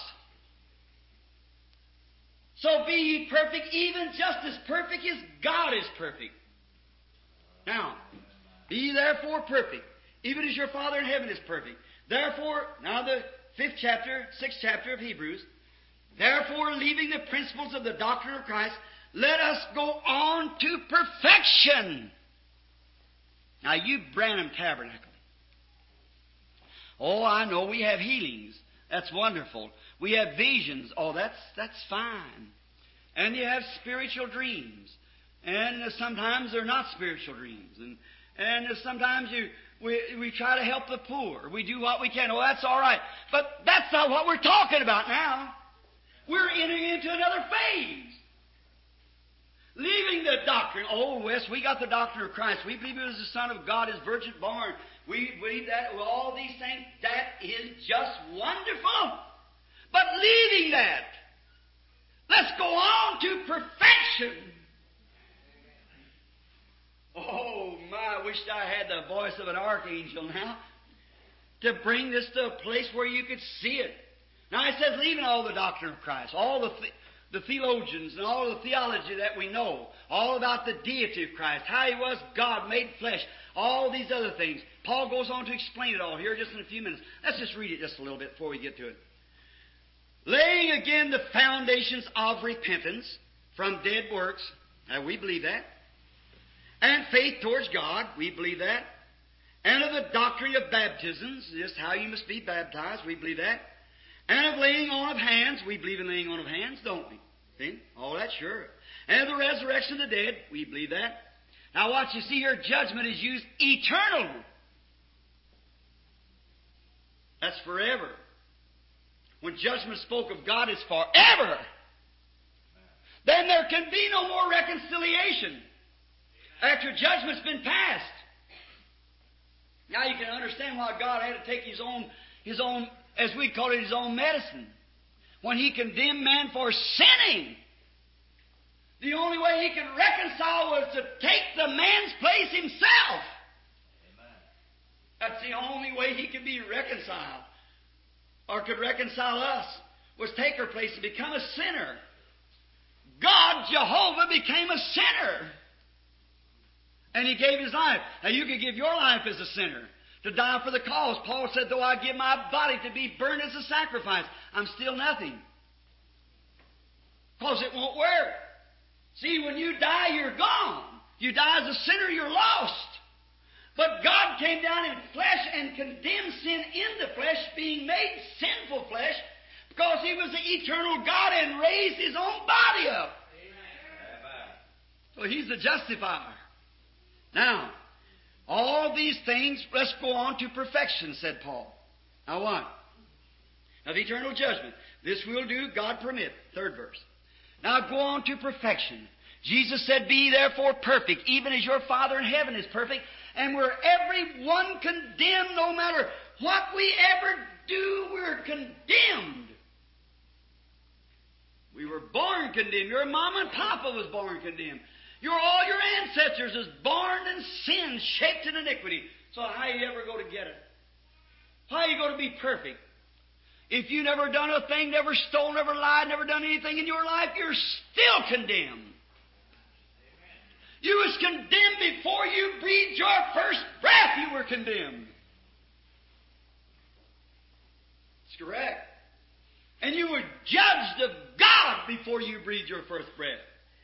So be ye perfect, even just as perfect as God is perfect. Now, be ye therefore perfect, even as your Father in heaven is perfect. Therefore, now the 6th chapter of Hebrews, therefore, leaving the principles of the doctrine of Christ, let us go on to perfection. Now, you Branham Tabernacle. Oh, I know we have healings. That's wonderful. We have visions. Oh, that's fine. And you have spiritual dreams. And sometimes they're not spiritual dreams. And sometimes we try to help the poor. We do what we can. Oh, that's all right. But that's not what we're talking about now. We're entering into another phase. Leaving the doctrine. Oh, Wes, we got the doctrine of Christ. We believe He was the Son of God, His virgin born. We believe that with all these things. That is just wonderful. But leaving that, let's go on to perfection. Oh, my, I wished I had the voice of an archangel now to bring this to a place where you could see it. Now, it says leaving all the doctrine of Christ, all the theologians and all the theology that we know, all about the deity of Christ, how He was God made flesh, all these other things. Paul goes on to explain it all here just in a few minutes. Let's just read it just a little bit before we get to it. Laying again the foundations of repentance from dead works, and we believe that, and faith towards God, we believe that, and of the doctrine of baptisms, just how you must be baptized, we believe that, and of laying on of hands, we believe in laying on of hands, don't we? See? All that, sure. And of the resurrection of the dead, we believe that. Now watch, you see here, judgment is used eternal. That's forever. When judgment spoke of God, it's forever. Then there can be no more reconciliation after judgment's been passed. Now you can understand why God had to take His own, as we call it, His own medicine. When He condemned man for sinning, the only way He could reconcile was to take the man's place Himself. Amen. That's the only way He could be reconciled, or could reconcile us, was take our place and become a sinner. God, Jehovah, became a sinner. And He gave His life. Now you could give your life as a sinner, to die for the cause. Paul said, though I give my body to be burned as a sacrifice, I'm still nothing. Because it won't work. See, when you die, you're gone. You die as a sinner, you're lost. But God came down in flesh and condemned sin in the flesh, being made sinful flesh, because He was the eternal God and raised His own body up. Amen. So He's the justifier. Now, all these things, let's go on to perfection, said Paul. Now what? Of eternal judgment. This will do, God permit. Third verse. Now go on to perfection. Jesus said, be ye therefore perfect, even as your Father in heaven is perfect. And we're every one condemned, no matter what we ever do, we're condemned. We were born condemned. Your mama and papa was born condemned. All your ancestors was born in sin, shaped in iniquity. So how you ever go to get it? How are you going to be perfect? If you never done a thing, never stole, never lied, never done anything in your life, you're still condemned. You was condemned before you breathed your first breath. You were condemned. It's correct. And you were judged of God before you breathed your first breath.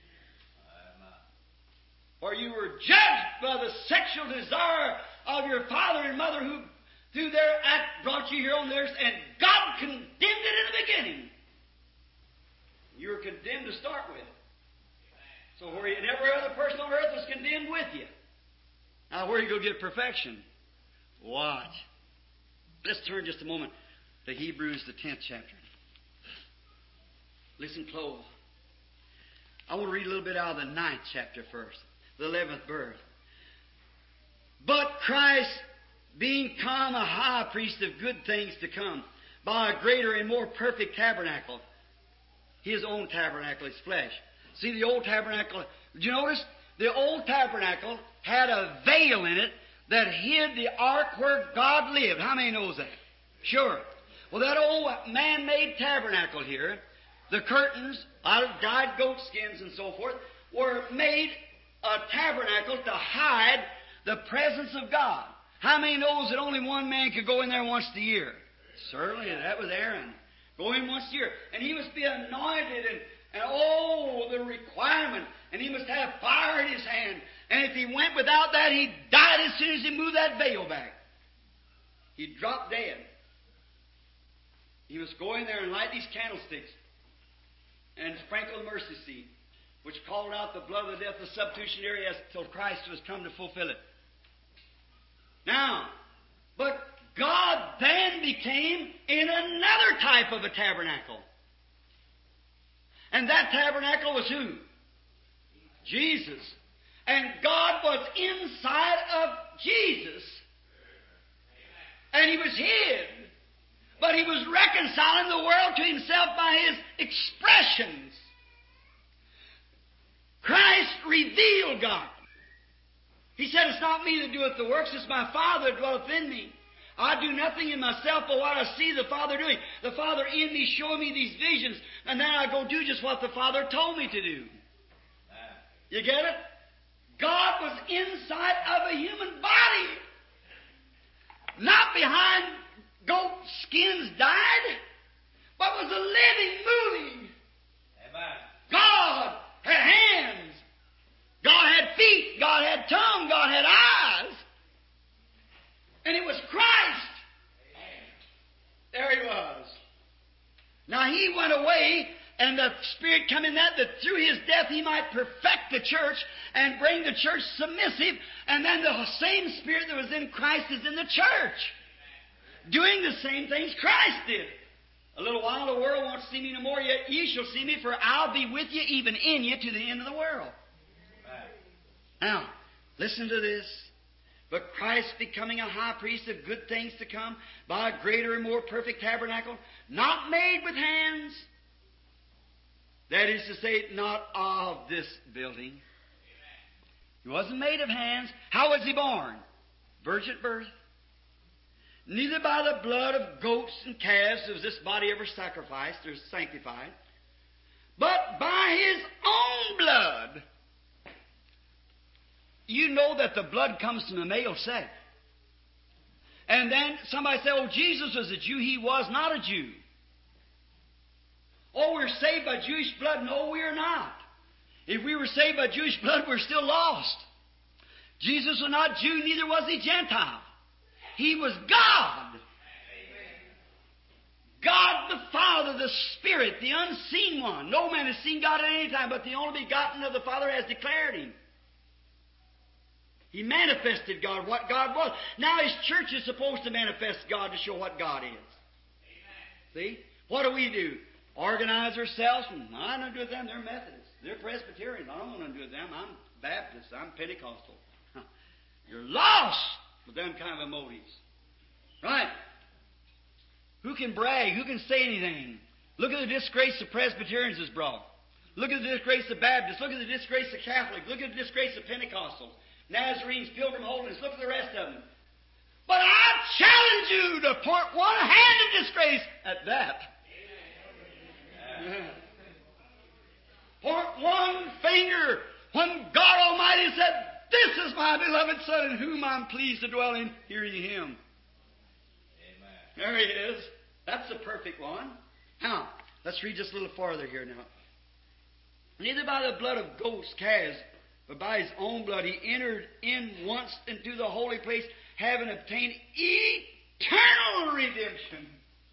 Or you were judged by the sexual desire of your father and mother who, through their act, brought you here on earth, and God condemned it in the beginning. You were condemned to start with. So where and every other person on earth was condemned with you. Now where are you going to get perfection? Watch. Let's turn just a moment to Hebrews, the 10th chapter. Listen close. I want to read a little bit out of the 9th chapter first. The 11th verse. But Christ, being come a high priest of good things to come, by a greater and more perfect tabernacle, His own tabernacle, His flesh. See, the old tabernacle, did you notice? The old tabernacle had a veil in it that hid the ark where God lived. How many knows that? Sure. Well, that old man-made tabernacle here, the curtains out of dyed goat skins and so forth, were made a tabernacle to hide the presence of God. How many knows that only one man could go in there once a year? Certainly, that was Aaron. Go in once a year. And he must be anointed and oh, the requirement. And he must have fire in his hand. And if he went without that, he died as soon as he moved that veil back. He'd drop dead. He must go in there and light these candlesticks and sprinkle the mercy seat, which called out the blood of the death of the substitutionary till Christ was come to fulfill it. Now, but God then became in another type of a tabernacle. And that tabernacle was who? Jesus. And God was inside of Jesus. And He was hid. But He was reconciling the world to Himself by His expressions. Christ revealed God. He said, it's not me that doeth the works, it's my Father that dwelleth in me. I do nothing in myself but what I see the Father doing. The Father in me showing me these visions, and then I go do just what the Father told me to do. You get it? God was inside of a human body. Not behind goat skins dyed, but was a living, moving. Amen. God had hands. God had feet. God had tongue. God had eyes. And it was Christ. There He was. Now He went away, and the Spirit come in that through His death He might perfect the church and bring the church submissive. And then the same Spirit that was in Christ is in the church. doing the same things Christ did. A little while the world won't see me no more, yet ye shall see me, for I'll be with you, even in you, to the end of the world. Now, listen to this. But Christ becoming a high priest of good things to come by a greater and more perfect tabernacle, not made with hands. That is to say, not of this building. He wasn't made of hands. How was He born? Virgin birth. Neither by the blood of goats and calves was this body ever sacrificed or sanctified, but by His own blood. You know that the blood comes from the male sex. And then somebody say, oh, Jesus was a Jew. He was not a Jew. Oh, we're saved by Jewish blood. No, we are not. If we were saved by Jewish blood, we're still lost. Jesus was not Jew, neither was He Gentile. He was God. God the Father, the Spirit, the unseen one. No man has seen God at any time, but the only begotten of the Father has declared Him. He manifested God, what God was. Now His church is supposed to manifest God to show what God is. See? What do? Organize ourselves? I don't do with them. They're Methodists. They're Presbyterians. I don't want to do with them. I'm Baptist. I'm Pentecostal. You're lost with them kind of motives. Right? Who can brag? Who can say anything? Look at the disgrace the Presbyterians has brought. Look at the disgrace of Baptists. Look at the disgrace of Catholics. Look at the disgrace of Pentecostals. Nazarenes, Pilgrim Holiness. Look at the rest of them. But I challenge you to point one hand of disgrace at that. Point one finger when God Almighty said, this is my beloved Son in whom I'm pleased to dwell in. Hear ye Him. Amen. There He is. That's the perfect one. Now, let's read just a little farther here now. Neither by the blood of goats, calves, but by His own blood He entered in once into the holy place, having obtained eternal redemption.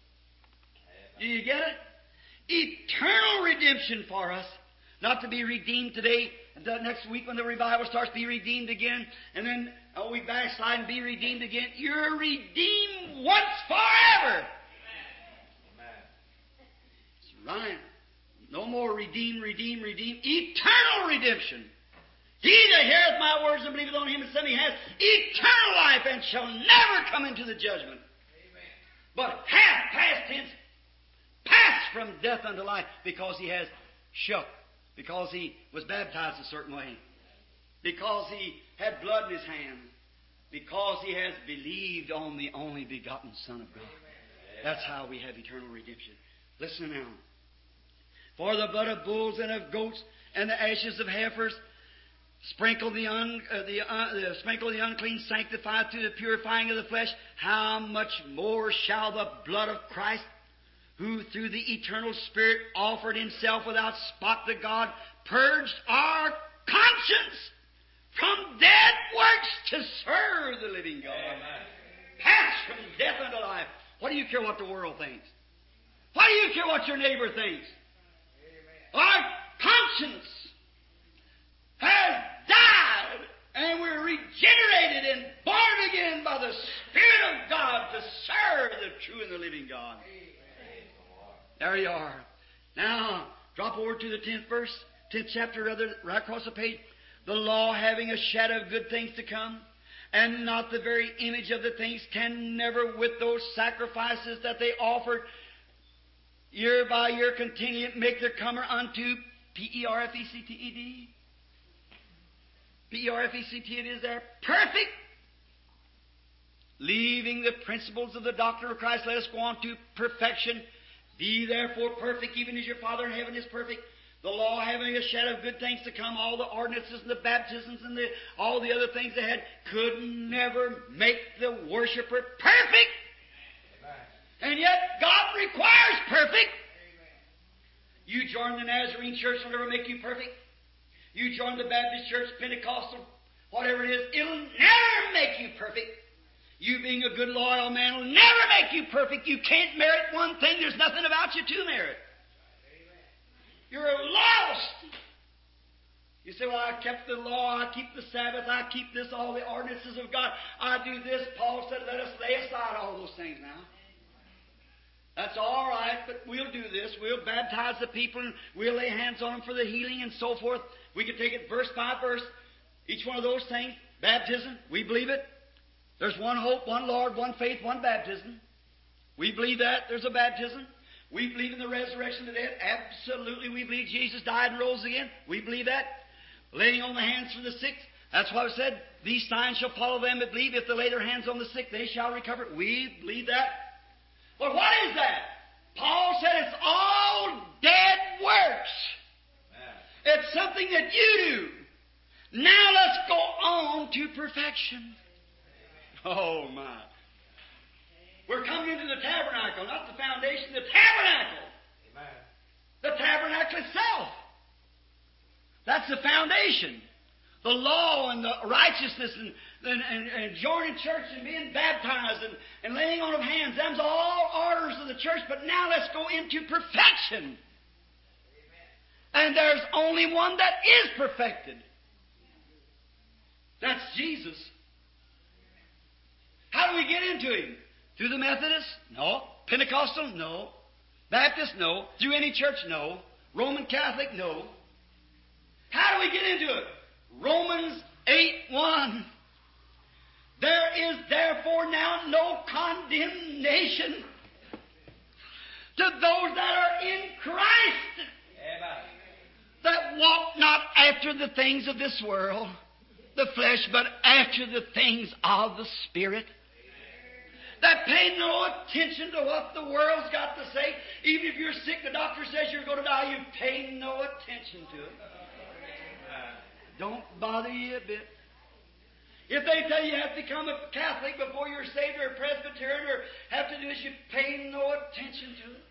Do you get it? Eternal redemption for us. Not to be redeemed today, and next week when the revival starts, be redeemed again, and then we backslide and be redeemed again. You're redeemed once forever. Amen. It's right. No more redeem. Eternal redemption. He that heareth my words and believeth on Him that sent me has eternal life and shall never come into the judgment. Amen. But hath, past tense, passed from death unto life, because he has shook, because he was baptized a certain way, because he had blood in his hand, because he has believed on the only begotten Son of God. That's how we have eternal redemption. Listen now. For the blood of bulls and of goats and the ashes of heifers sprinkle the unclean, sanctify to the purifying of the flesh. How much more shall the blood of Christ, who through the eternal Spirit offered Himself without spot to God, purged our conscience from dead works to serve the living God. Amen. Pass from death unto life. What do you care what the world thinks? Why do you care what your neighbor thinks? Our conscience has died, and we're regenerated and born again by the Spirit of God to serve the true and the living God. There you are. Now, drop over to the 10th verse, 10th chapter, rather, right across the page. The law, having a shadow of good things to come, and not the very image of the things, can never, with those sacrifices that they offered year by year continually, make their comer unto P-E-R-F-E-C-T-E-D. P-E-R-F-E-C-T, it is there. Perfect. Leaving the principles of the doctrine of Christ, let us go on to perfection. Be therefore perfect, even as your Father in heaven is perfect. The law having a shadow of good things to come, all the ordinances and the baptisms and all the other things they had, could never make the worshiper perfect. And yet God requires perfect. You join the Nazarene church will never make you perfect. You join the Baptist church, Pentecostal, whatever it is, it'll never make you perfect. You being a good, loyal man will never make you perfect. You can't merit one thing. There's nothing about you to merit. You're lost. You say, well, I kept the law, I keep the Sabbath, I keep this, all the ordinances of God. I do this. Paul said, let us lay aside all those things now. That's all right, but we'll do this. We'll baptize the people, and we'll lay hands on them for the healing and so forth. We can take it verse by verse. Each one of those things. Baptism, we believe it. There's one hope, one Lord, one faith, one baptism. We believe that. There's a baptism. We believe in the resurrection of the dead. Absolutely, we believe Jesus died and rose again. We believe that. Laying on the hands for the sick. That's why it said, these signs shall follow them that believe. If they lay their hands on the sick, they shall recover. We believe that. But what is that? Paul said it's all dead works. It's something that you do. Now let's go on to perfection. Oh, my. We're coming into the tabernacle, not the foundation, the tabernacle. Amen. The tabernacle itself. That's the foundation. The law and the righteousness and joining church and being baptized and laying on of hands. Them's all orders of the church. But now let's go into perfection. And there's only one that is perfected. That's Jesus. How do we get into Him? Through the Methodists? No. Pentecostal? No. Baptist? No. Through any church? No. Roman Catholic? No. How do we get into it? Romans 8:1. There is therefore now no condemnation to those that are in Christ, that walk not after the things of this world, the flesh, but after the things of the Spirit. That pay no attention to what the world's got to say. Even if you're sick, the doctor says you're going to die, you pay no attention to it. Don't bother you a bit. If they tell you have to become a Catholic before you're saved, or a Presbyterian, or have to do this, you pay no attention to it.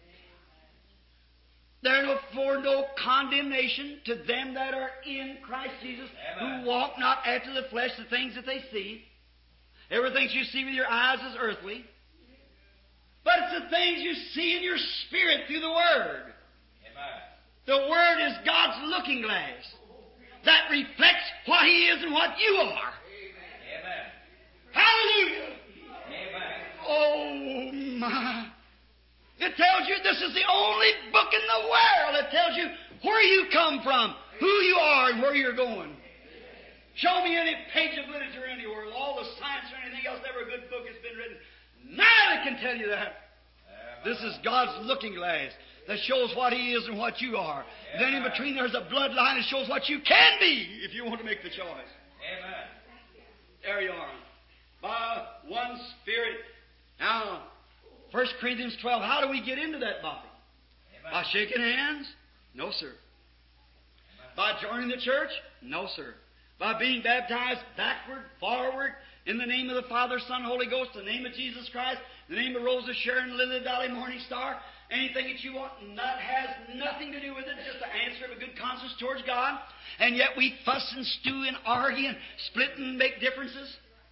There is for no condemnation to them that are in Christ Jesus, Amen, who walk not after the flesh, the things that they see. Everything you see with your eyes is earthly. But it's the things you see in your spirit through the Word. Amen. The Word is God's looking glass that reflects what He is and what you are. Amen. Hallelujah. Amen. Oh, my. It tells you this is the only book in the world that tells you where you come from, who you are, and where you're going. Show me any page of literature anywhere, all the science or anything else, never a good book has been written. None of it can tell you that. This is God's looking glass that shows what He is and what you are. Then in between there's a bloodline that shows what you can be if you want to make the choice. Amen. There you are. By one Spirit. Now, 1 Corinthians 12, how do we get into that body? Amen. By shaking hands? No, sir. Amen. By joining the church? No, sir. By being baptized backward, forward, in the name of the Father, Son, Holy Ghost, the name of Jesus Christ, the name of Rose of Sharon, Lily Valley, Morning Star, anything that you want, that has nothing to do with it, just the answer of a good conscience towards God, and yet we fuss and stew and argue and split and make differences.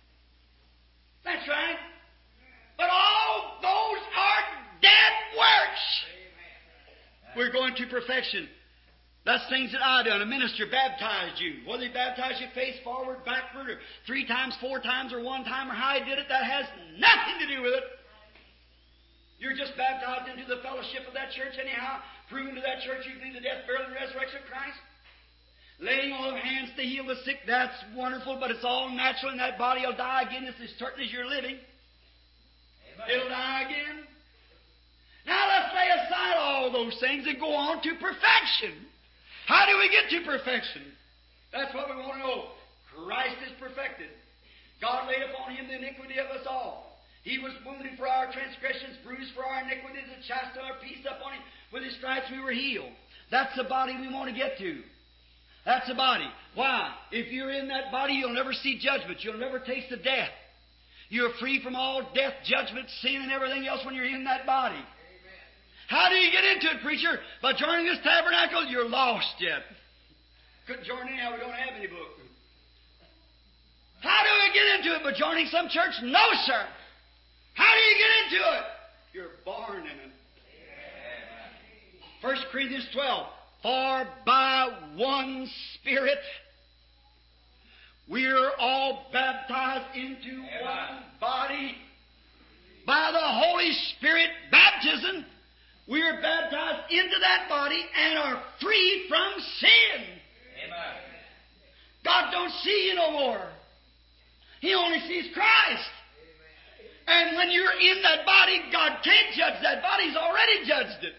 That's right. But all those are dead works. We're going to perfection. That's things that I done. A minister baptized you. Whether he baptized you face forward, backward, or 3 times, 4 times, or 1 time, or how he did it, that has nothing to do with it. You're just baptized into the fellowship of that church anyhow, proving to that church you believe the death, burial, and resurrection of Christ. Laying on of hands to heal the sick, that's wonderful, but it's all natural, and that body will die again as certain as you're living. Amen. It'll die again. Now let's lay aside all those things and go on to perfection. How do we get to perfection? That's what we want to know. Christ is perfected. God laid upon Him the iniquity of us all. He was wounded for our transgressions, bruised for our iniquities, and chastised our peace upon Him. With His stripes we were healed. That's the body we want to get to. That's the body. Why? If you're in that body, you'll never see judgment. You'll never taste of death. You're free from all death, judgment, sin, and everything else when you're in that body. How do you get into it, preacher? By joining this tabernacle? You're lost yet. Couldn't join anyhow. We don't have any book. How do we get into it? By joining some church? No, sir. How do you get into it? You're born in it. 1 Corinthians 12. For by one Spirit we're all baptized into one body. By the Holy Spirit baptism, we are baptized into that body and are free from sin. Amen. God don't see you no more. He only sees Christ. And when you're in that body, God can't judge that body. He's already judged it.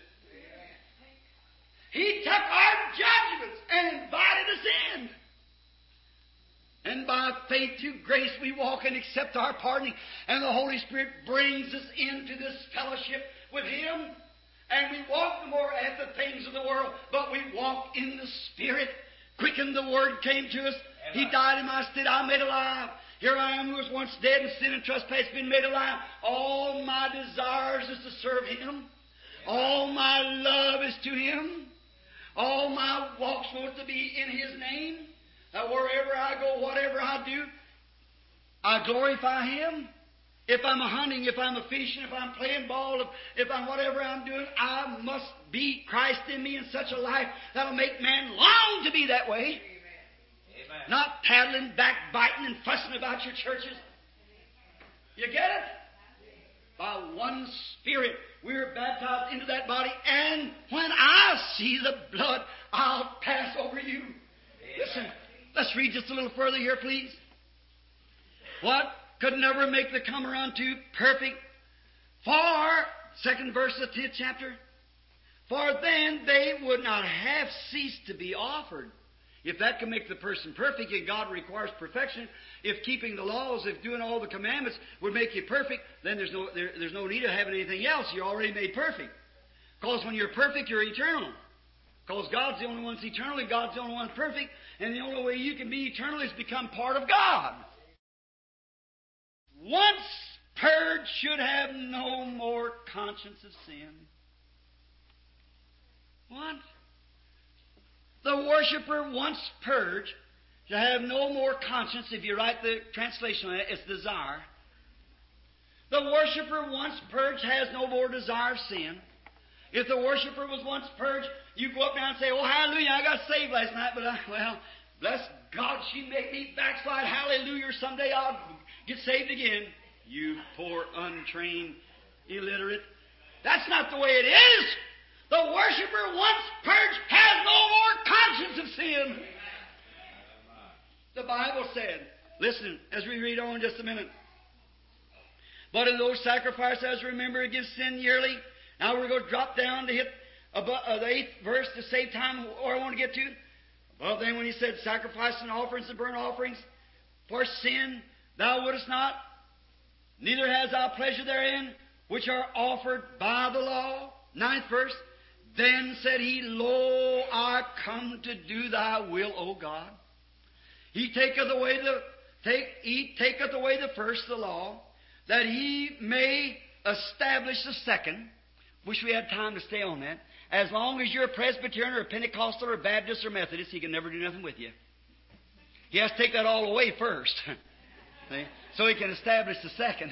He took our judgments and invited us in. And by faith through grace we walk and accept our pardoning. And the Holy Spirit brings us into this fellowship with Him. And we walk no more at the things of the world, but we walk in the Spirit. Quicken the Word came to us. He died in my stead. I'm made alive. Here I am who was once dead in sin and trespass, been made alive. All my desires is to serve Him. All my love is to Him. All my walks want to be in His name. That wherever I go, whatever I do, I glorify Him. If I'm a hunting, if I'm a fishing, if I'm playing ball, if I'm whatever I'm doing, I must be Christ in me in such a life that'll make man long to be that way. Amen. Not paddling, backbiting, and fussing about your churches. You get it? By one Spirit, we're baptized into that body, and when I see the blood, I'll pass over you. Amen. Listen, let's read just a little further here, please. What could never make the comer unto perfect? For, second verse of the 10th chapter, for then they would not have ceased to be offered. If that can make the person perfect, and God requires perfection, if keeping the laws, if doing all the commandments would make you perfect, then there's no need of having anything else. You're already made perfect. Because when you're perfect, you're eternal. Because God's the only one that's eternal, and God's the only one perfect, and the only way you can be eternal is become part of God. Once purged, should have no more conscience of sin. What? The worshiper once purged shall have no more conscience. If you write the translation on it, it's desire. The worshiper once purged has no more desire of sin. If the worshiper was once purged, you go up there and say, oh, hallelujah, I got saved last night, but bless God, she made me backslide. Hallelujah, someday I'll get saved again. You poor, untrained, illiterate. That's not the way it is. The worshiper once purged has no more conscience of sin. The Bible said, listen, as we read on just a minute. But in those sacrifices, remember, against sin yearly. Now we're going to drop down to hit above, the 8th verse to save time, or I want to get to. Above then, when he said, sacrifice and offerings and burnt offerings for sin, thou wouldest not, neither has thou pleasure therein, which are offered by the law. 9th verse. Then said he, Lo, I come to do thy will, O God. He taketh away the first, the law, that he may establish the second. Wish we had time to stay on that. As long as you're a Presbyterian or a Pentecostal or a Baptist or Methodist, he can never do nothing with you. He has to take that all away first. See? So he can establish the second.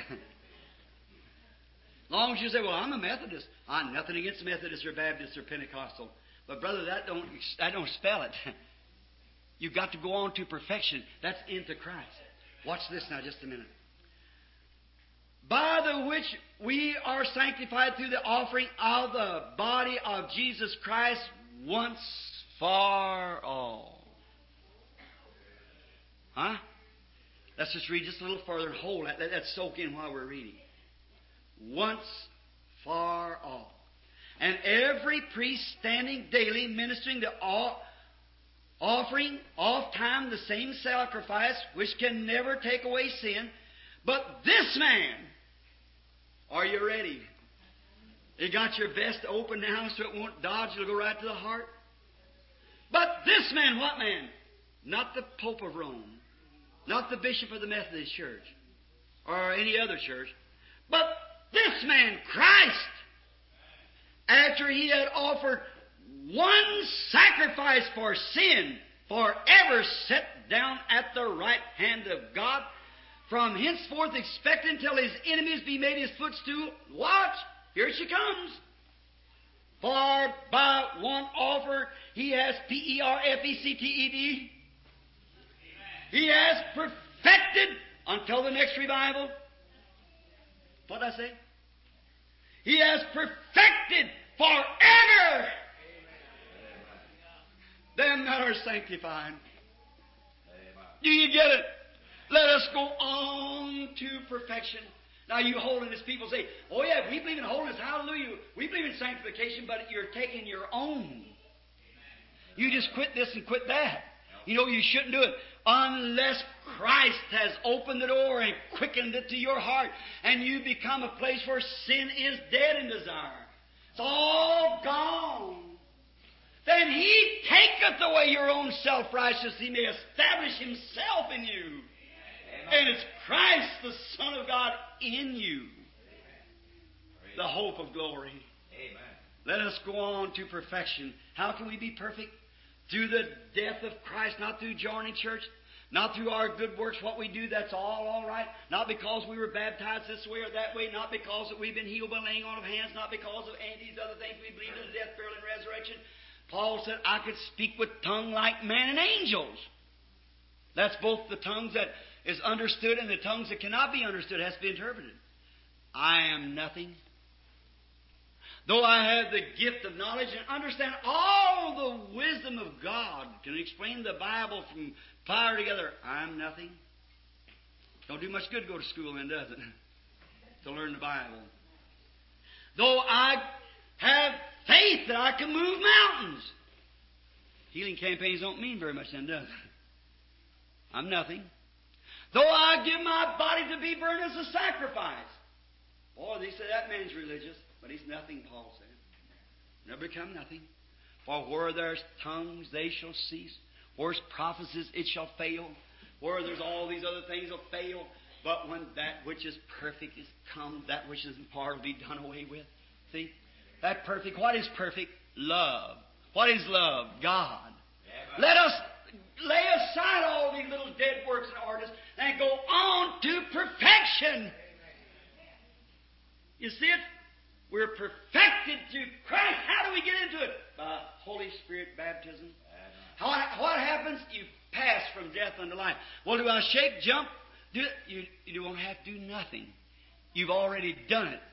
As long as you say, well, I'm a Methodist. I'm nothing against Methodist or Baptist or Pentecostal. But, brother, that don't spell it. You've got to go on to perfection. That's into Christ. Watch this now just a minute. By the which we are sanctified through the offering of the body of Jesus Christ once for all. Huh? Let's just read just a little further and hold that. Let that soak in while we're reading. Once for all. And every priest standing daily ministering the offering, oft time the same sacrifice, which can never take away sin. But this man, are you ready? You got your vest open now so it won't dodge, it'll go right to the heart. But this man, what man? Not the Pope of Rome, not the Bishop of the Methodist Church, or any other church, but this man, Christ, after he had offered one sacrifice for sin, forever set down at the right hand of God, from henceforth expecting till his enemies be made his footstool. Watch, here she comes. For by one offer He has perfected. He has perfected until the next revival. What did I say? He has perfected forever them that are sanctified. Do you get it? Let us go on to perfection. Now, you holiness people say, oh, yeah, we believe in holiness. Hallelujah. We believe in sanctification, but you're taking your own. You just quit this and quit that. You know, you shouldn't do it unless Christ has opened the door and quickened it to your heart, and you become a place where sin is dead in desire. It's all gone. Then He taketh away your own self-righteousness. He may establish Himself in you. Amen. And it's Christ, the Son of God, in you. The hope of glory. Amen. Let us go on to perfection. How can we be perfect? Through the death of Christ, not through joining church, not through our good works, what we do, that's all right. Not because we were baptized this way or that way, not because that we've been healed by laying on of hands, not because of any of these other things. We believe in the death, burial, and resurrection. Paul said, I could speak with tongue like men and angels. That's both the tongues that is understood and the tongues that cannot be understood, has to be interpreted. I am nothing. Though I have the gift of knowledge and understand all the wisdom of God, can explain the Bible from fire together, I'm nothing. Don't do much good to go to school then, does it? To learn the Bible. Though I have faith that I can move mountains. Healing campaigns don't mean very much then, does it? I'm nothing. Though I give my body to be burned as a sacrifice. Boy, they say that man's religious, but he's nothing, Paul said. Never become nothing. For where there's tongues, they shall cease. Where's prophecies, it shall fail. Where there's all these other things will fail. But when that which is perfect is come, that which is in part will be done away with. See? That perfect. What is perfect? Love. What is love? God. Yeah, let us lay aside all these little dead works and artists and go on to perfection. You see it? We're perfected through Christ. How do we get into it? By Holy Spirit baptism. What happens? You pass from death unto life. Well, do I shake, jump? Do it? You don't have to do nothing. You've already done it.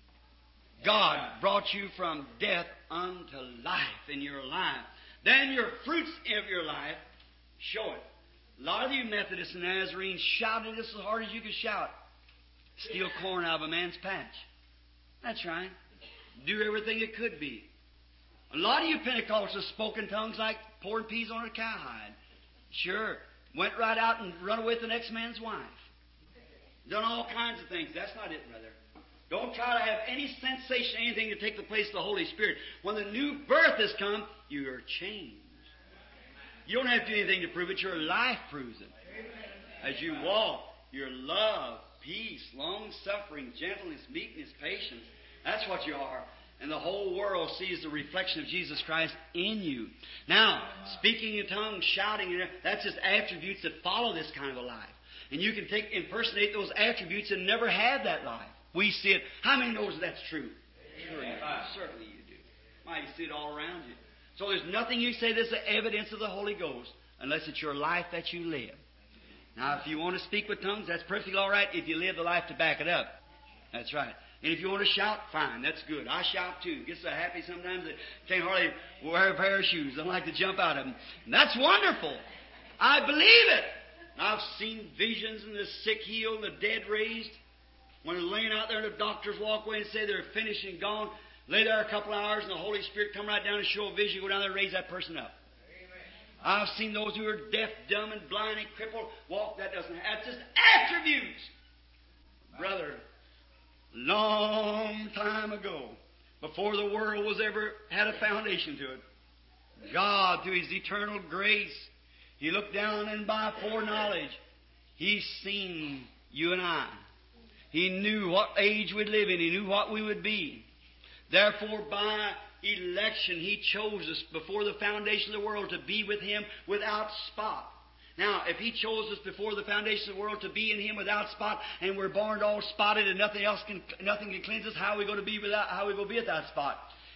God brought you from death unto life in your life. Then your fruits of your life show it. A lot of you Methodists and Nazarenes shouted this as hard as you could shout. Steal corn out of a man's patch. That's right. Do everything it could be. A lot of you Pentecostals spoke in tongues like pouring peas on a cowhide. Sure. Went right out and run away with the next man's wife. Done all kinds of things. That's not it, brother. Don't try to have any sensation, anything to take the place of the Holy Spirit. When the new birth has come, you are changed. You don't have to do anything to prove it. Your life proves it. As you walk, your love, peace, long-suffering, gentleness, meekness, patience. That's what you are. And the whole world sees the reflection of Jesus Christ in you. Now, speaking in tongues, shouting, that's just attributes that follow this kind of a life. And you can impersonate those attributes and never have that life. We see it. How many knows that's true? Sure you do. Certainly you do. Why, you see it all around you. So there's nothing you say that's the evidence of the Holy Ghost unless it's your life that you live. Now, if you want to speak with tongues, that's perfectly all right if you live the life to back it up. That's right. And if you want to shout, fine, that's good. I shout too. Get so happy sometimes that I can't hardly wear a pair of shoes. I like to jump out of them. And that's wonderful. I believe it. I've seen visions and the sick healed, the dead raised. When they're laying out there and the doctors walk away and say they're finished and gone, lay there a couple of hours and the Holy Spirit come right down and show a vision, go down there and raise that person up. I've seen those who are deaf, dumb, and blind and crippled walk. That's just attributes. Brother, long time ago, before the world was ever had a foundation to it, God, through His eternal grace, He looked down and by foreknowledge, He's seen you and I. He knew what age we'd live in. He knew what we would be. Therefore, by election, He chose us before the foundation of the world to be with Him without spot. Now, if He chose us before the foundation of the world to be in Him without spot, and we're born all spotted and nothing can cleanse us, how are we going to be without spot?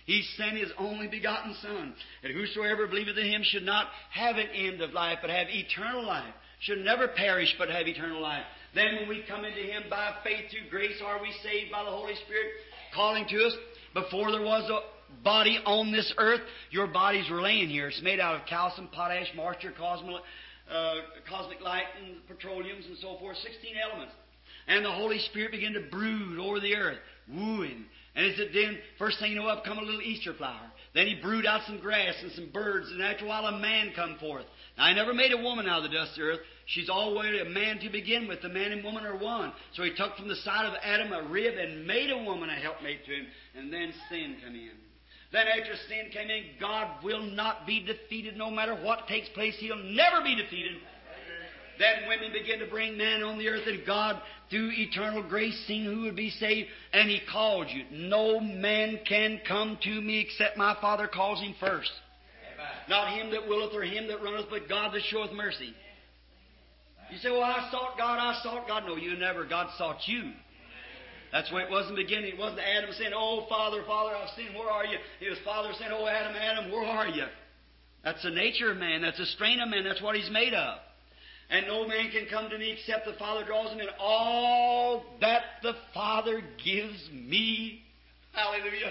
He sent His only begotten Son, that whosoever believeth in Him should not have an end of life, but have eternal life. Should never perish, but have eternal life. Then when we come into Him by faith through grace, are we saved by the Holy Spirit calling to us? Before there was a body on this earth, your bodies were laying here. It's made out of calcium, potash, moisture, cosmic light, and petroleums, and so forth, 16 elements. And the Holy Spirit began to brood over the earth, wooing. And as it did, first thing you know, up come a little Easter flower. Then He brewed out some grass and some birds, and after a while a man come forth. Now, I never made a woman out of the dust of the earth. She's always a man to begin with. The man and woman are one. So He took from the side of Adam a rib and made a woman a helpmate to him. And then sin come in. Then after sin came in, God will not be defeated no matter what takes place. He'll never be defeated. Then women begin to bring man on the earth, and God, through eternal grace, seen who would be saved, and He called you. No man can come to me except my Father calls him first. Amen. Not him that willeth or him that runneth, but God that showeth mercy. You say, well, I sought God. No, you never. God sought you. That's the way it was in the beginning. It wasn't Adam saying, oh, Father, I've sinned, where are you? It was Father saying, oh, Adam, where are you? That's the nature of man. That's the strain of man. That's what he's made of. And no man can come to me except the Father draws him in. All that the Father gives me. Hallelujah.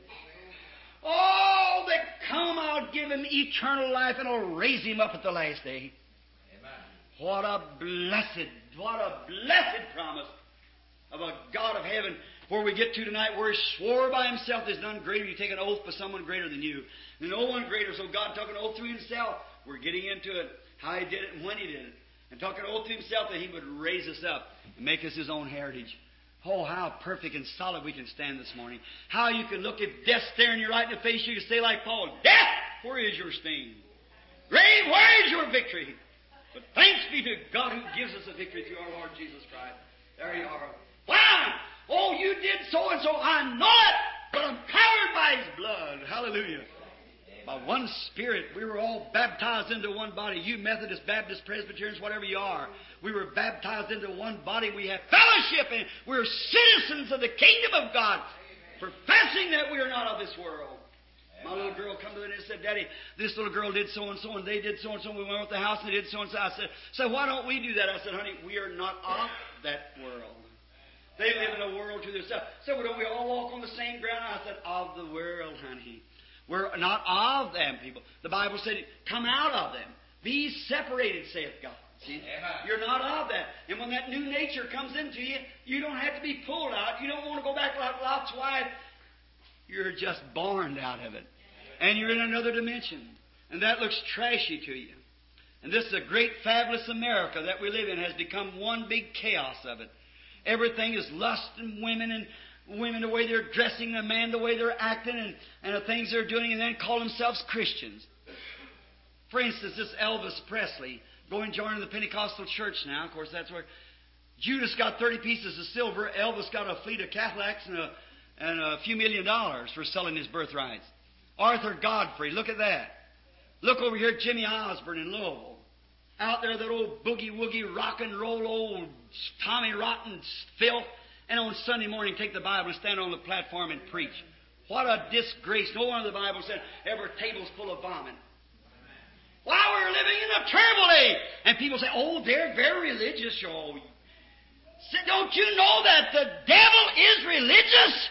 All that come, I'll give him eternal life, and I'll raise him up at the last day. Amen. What a blessed promise of a God of heaven. Where we get to tonight, where He swore by Himself, there's none greater. You take an oath by someone greater than you. There's no one greater. So God took an oath through Himself. We're getting into it, how He did it and when He did it. And took an oath to Himself that He would raise us up and make us His own heritage. Oh, how perfect and solid we can stand this morning. How you can look at death staring you right in the face. You can say like Paul, death, where is your sting? Grave, where is your victory? But thanks be to God who gives us a victory through our Lord Jesus Christ. There you are. Why? Oh, you did so and so. I know it, but I'm covered by His blood. Hallelujah. By one Spirit, we were all baptized into one body. You Methodists, Baptists, Presbyterians, whatever you are. We were baptized into one body. We have fellowship, and we're citizens of the kingdom of God, professing that we are not of this world. My little girl come to me and said, Daddy, this little girl did so and so, and they did so and so. We went out to the house and they did so and so. I said, so why don't we do that? I said, honey, we are not of that world. They live in a world to themselves. So don't we all walk on the same ground? I said, of the world, honey. We're not of them, people. The Bible said, come out of them. Be separated, saith God. See? Amen. You're not of that. And when that new nature comes into you, you don't have to be pulled out. You don't want to go back like Lot's wife. You're just born out of it. And you're in another dimension. And that looks trashy to you. And this is a great, fabulous America that we live in has become one big chaos of it. Everything is lust and women the way they're dressing, the man the way they're acting, and the things they're doing, and then call themselves Christians. For instance, this Elvis Presley going joining the Pentecostal church now. Of course, that's where Judas got 30 pieces of silver. Elvis got a fleet of Cadillacs and a few $1 million for selling his birthrights. Arthur Godfrey, look at that. Look over here at Jimmy Osborne in Louisville. Out there, that old boogie-woogie, rock and roll, old Tommy Rotten filth. And on Sunday morning, take the Bible and stand on the platform and preach. What a disgrace. No one in the Bible said, every table's full of vomit. Why, we're living in a terrible age. And people say, oh, they're very religious. Oh, don't you know that the devil is religious?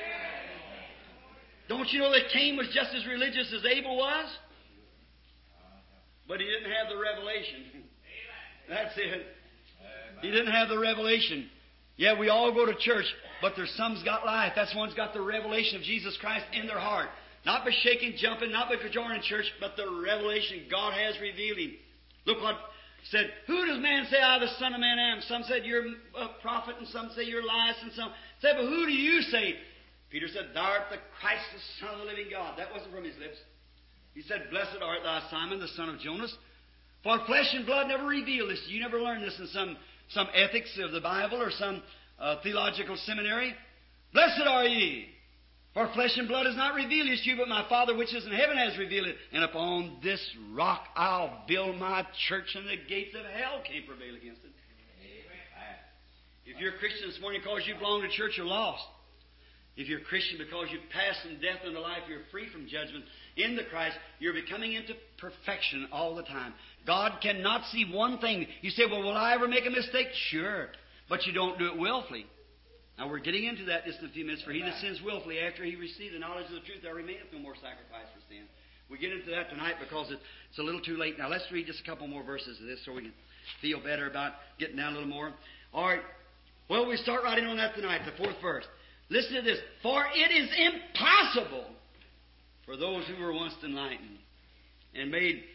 Don't you know that Cain was just as religious as Abel was? But he didn't have the revelation. That's it. He didn't have the revelation. Yeah, we all go to church, but there's some's got life. That's one's got the revelation of Jesus Christ in their heart. Not by shaking, jumping, not by joining church, but the revelation God has revealed Him. Look what said, who does man say I, the Son of Man, am? Some said you're a prophet, and some say you're Elias, and some said, but who do you say? Peter said, thou art the Christ, the Son of the living God. That wasn't from his lips. He said, blessed art thou, Simon, the son of Jonas. For flesh and blood never revealed this. You never learned this in some ethics of the Bible or some theological seminary. Blessed are ye, for flesh and blood has not revealed this to you, but my Father which is in heaven has revealed it. And upon this rock I'll build my church, and the gates of hell can't prevail against it. Amen. If you're a Christian this morning because you belong to church, you're lost. If you're a Christian, because you've passed from death into life, you're free from judgment in the Christ. You're becoming into perfection all the time. God cannot see one thing. You say, well, will I ever make a mistake? Sure. But you don't do it willfully. Now, we're getting into that just in a few minutes. For he that sins willfully, after he received the knowledge of the truth, there remaineth no more sacrifice for sin. We get into that tonight because it's a little too late. Now, let's read just a couple more verses of this so we can feel better about getting down a little more. All right. Well, we start right in on that tonight, the 4th verse. Listen to this. For it is impossible for those who were once enlightened and